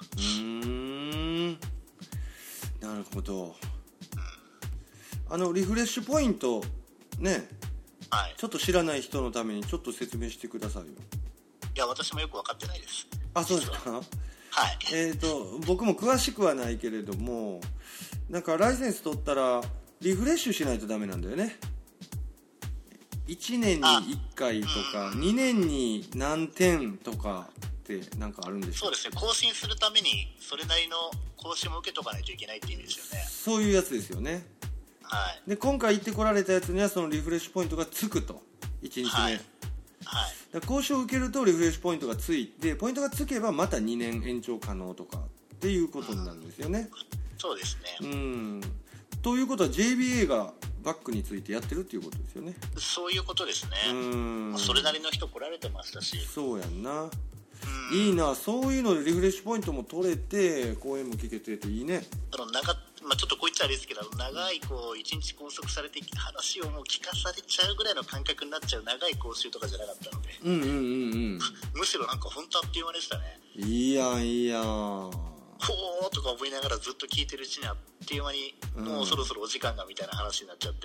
なるほど。リフレッシュポイントね、ちょっと知らない人のためにちょっと説明してくださいよ。 いや、私もよく分かってないです。 そうですか。僕も詳しくはないけれども、なんかライセンス取ったらリフレッシュしないとダメなんだよね。1年に1回とか2年に何点とかってなんかあるんですか？ そうですね。更新するためにそれなりの講習も受けとかないといけないって意味ですよね。 そういうやつですよね。で今回行ってこられたやつにはそのリフレッシュポイントがつくと、1日目、だ講習を受けるとリフレッシュポイントがついて、ポイントがつけばまた2年延長可能とかっていうことになるんですよね。 そうですね。 ということは JBA がバックについてやってるっていうことですよね。 そういうことですね。それなりの人来られてましたし。 そうやんな。 いいな、そういうのでリフレッシュポイントも取れて公演も聞けてていいね。 ちょっとこう言っちゃあれですけど、長い一日拘束されて話をもう聞かされちゃうぐらいの感覚になっちゃう長い講習とかじゃなかったので、むしろなんか本当あっという間でしたね。 いいやんいいやん、 ほーとか思いながらずっと聞いてるうちにあっという間にもうそろそろお時間がみたいな話になっちゃって、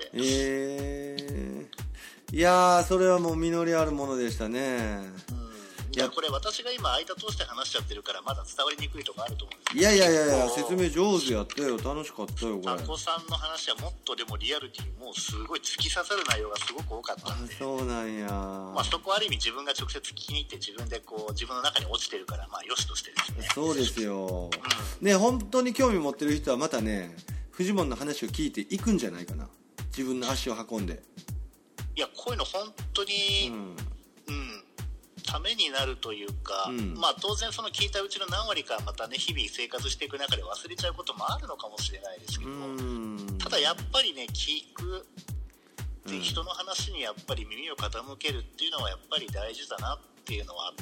いやー、それはもう実りあるものでしたね。 いや、これ私が今間通して話しちゃってるからまだ伝わりにくいとこあると思うんですけど、 いや説明上手やったよ、楽しかったよこれ。 タコさんの話はもっとでもリアリティもうすごい突き刺さる内容がすごく多かったんで、 そうなんや。 そこはある意味自分が直接聞きに行って自分で自分の中に落ちてるから良しとしてですね。 そうですよ、ね、本当に興味持ってる人はまたねフジモンの話を聞いていくんじゃないかな、自分の足を運んで。 いや、こういうの本当にためになるというか、当然その聞いたうちの何割かまたね日々生活していく中で忘れちゃうこともあるのかもしれないですけど、ただやっぱりね聞くって人の話にやっぱり耳を傾けるっていうのはやっぱり大事だなっていうのはあって、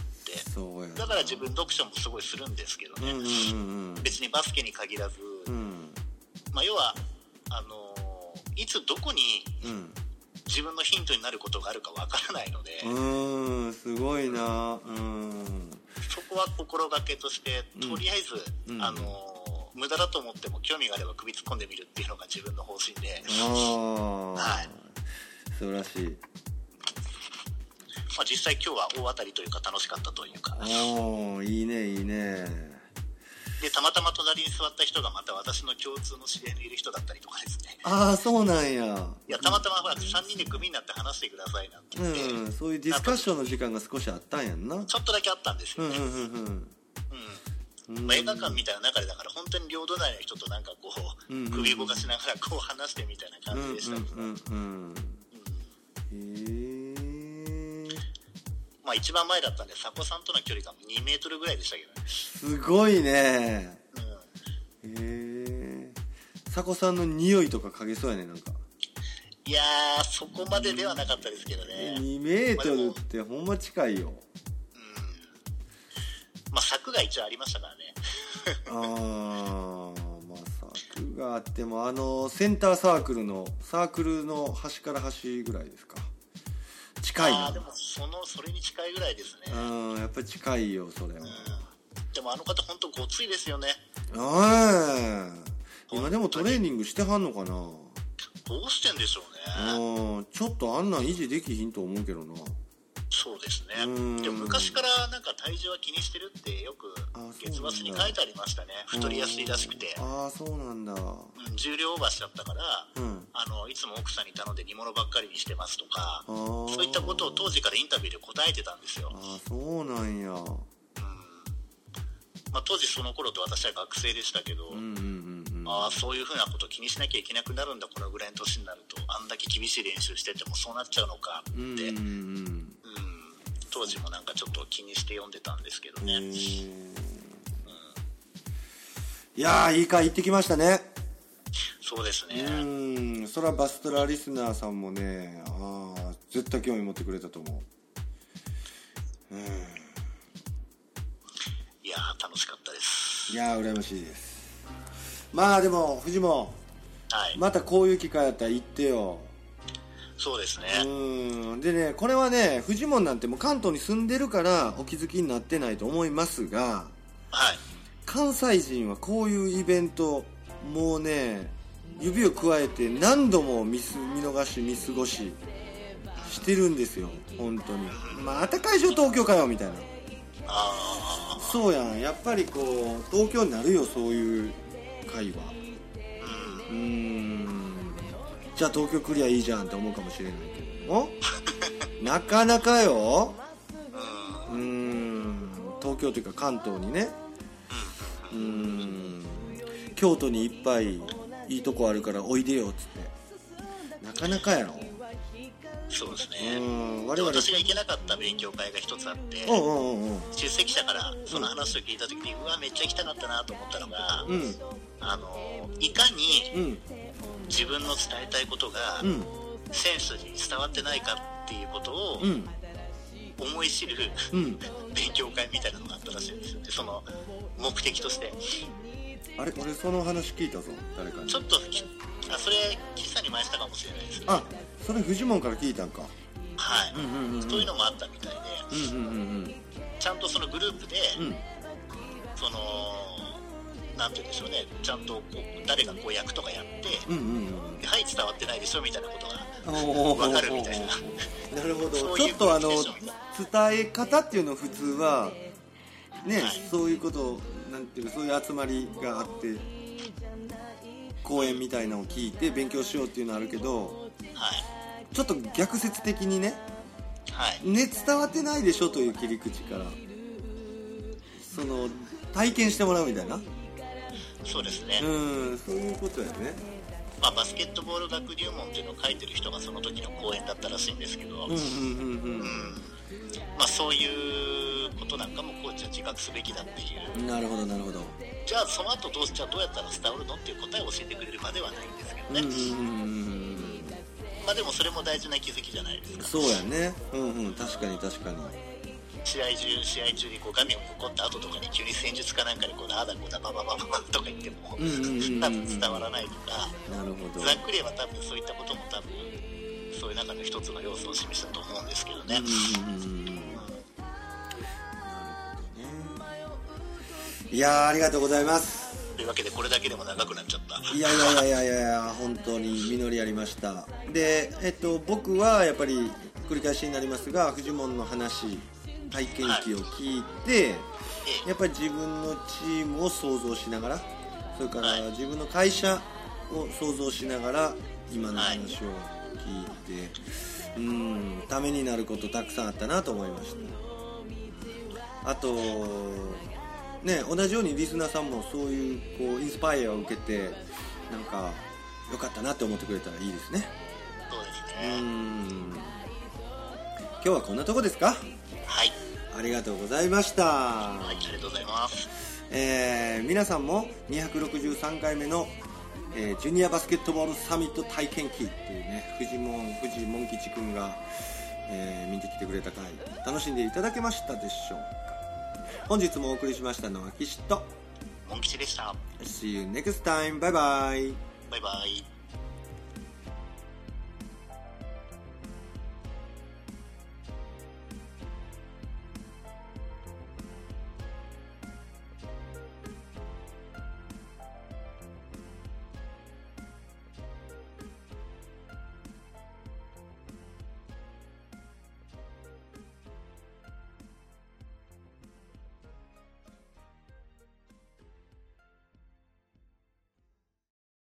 そうや、 だから自分読書もすごいするんですけどね、別にバスケに限らず、要はいつどこに、自分のヒントになることがあるかわからないので、 すごいな。 そこは心がけとして、とりあえず、無駄だと思っても興味があれば首突っ込んでみるっていうのが自分の方針で、はい、 素晴らしい。 実際今日は大当たりというか楽しかったというか、 いいねいいね。 でたまたま隣に座った人がまた私の共通の知り合いのいる人だったりとかですね。 そうなんや。 いや、たまたまほら3人で組になって話してくださいなんて言って、 そういうディスカッションの時間が少しあったんやんな。 ちょっとだけあったんですよね。映画館みたいな中でだから本当に両隣の人となんか首動かしながら話してみたいな感じでしたけど、一番前だったんで佐古さんとの距離が2メートルぐらいでしたけどね。 すごいね。佐古さんの匂いとか嗅げそうやね。なんかいやー、そこまでではなかったですけどね。 2メートルってほんま近いよ。 柵が一応ありましたからね。 柵があってもセンターサークルの端から端ぐらいですか。近いな。 でもそれに近いぐらいですね。 やっぱり近いよそれは。 でもあの方本当ごついですよね。 今でもトレーニングしてはんのかな。どうしてんでしょうね。 ちょっとあんなん維持できひんと思うけどな。 そうですね。でも昔からなんか体重は気にしてるってよく月末に書いてありましたね。太りやすいらしくて。 そうなんだ。 重量オーバーしちゃったから、いつも奥さんに頼んで煮物ばっかりにしてますとか、そういったことを当時からインタビューで答えてたんですよ。 そうなんや。 当時その頃と私は学生でしたけど、そういうふうなことを気にしなきゃいけなくなるんだ、このぐらいの年になると。あんだけ厳しい練習しててもそうなっちゃうのかって、当時もなんかちょっと気にして読んでたんですけどね。 いやー、いい回行ってきましたね。 そうですね。 それはバストラリスナーさんもね、絶対興味持ってくれたと思う。 いやー、楽しかったです。 いやー、羨ましいです。でもフジモン、またこういう機会やったら行ってよ。 そうですね。 でね、これはね、フジモンなんてもう関東に住んでるからお気づきになってないと思いますが、関西人はこういうイベントもうね、指をくわえて何度も見逃し見過ごししてるんですよ、本当に。また会場東京かよみたいな。そうやん、やっぱり東京になるよ、そういう会話。じゃあ東京来りゃいいじゃんって思うかもしれないけどもなかなかよ。東京というか関東にね、京都にいっぱいいいとこあるからおいでよっつってなかなかやろ。 そうですね。私が行けなかった勉強会が一つあって、出席者からその話を聞いた時に、めっちゃ行きたかったなと思ったのが、いかに自分の伝えたいことが選手に伝わってないかっていうことを思い知る、勉強会みたいなのがあったらしいんですよね、その目的として。 あれ、俺その話聞いたぞ、誰かに。 ちょっとそれ岸さんに前したかもしれないですね。 あ、それフジモンから聞いたんか。 はい、そういうのもあったみたいで、ちゃんとそのグループで、そのなんて言うんでしょうね、ちゃんとこう誰がこう役とかやって、はい伝わってないでしょみたいなことが分かるみたいな。 なるほど。ちょっと伝え方っていうの普通はね、そういうことなんていうか、そういう集まりがあって講演みたいなのを聞いて勉強しようっていうのあるけど、ちょっと逆説的にね、ね、伝わってないでしょという切り口からその体験してもらうみたいな。 そうですね。 そういうことやね。 まあ、バスケットボール学入門っていうのを書いてる人がその時の講演だったらしいんですけど、まあそういうことなんかもコーチは自覚すべきだっていう。 なるほどなるほど。 じゃあその後どうやったら伝わるのっていう答えを教えてくれるまではないんですけどね。まあでもそれも大事な気づきじゃないですか。 そうやね。確かに確かに。 試合中にこう画面を横った後とかに急に戦術かなんかでこうあだこだババババとか言っても多分伝わらないとか。 なるほど。ざっくり言えば多分そういったことも多分そういう中の一つの要素を示したと思うんですけどね。 いやありがとうございます。 というわけでこれだけでも長くなっちゃった。 いや本当に実りありました。で僕はやっぱり繰り返しになりますが、フジモンの話体験記を聞いて、やっぱり自分のチームを想像しながら、それから自分の会社を想像しながら今の話を聞いて、ためになることたくさんあったなと思いました。あとね、同じようにリスナーさんもそういうこうインスパイアを受けてなんか良かったなって思ってくれたらいいですね。 そうですね。 今日はこんなとこですか。 はい、 ありがとうございました。 はい、ありがとうございます。 皆さんも263回目の、ジュニアバスケットボールサミット体験記っていうね、藤モン吉くんが、見てきてくれた回楽しんでいただけましたでしょうか。本日もお送りしましたのは岸とモン吉でした。 See you next time. バイバイ。 バイバイ。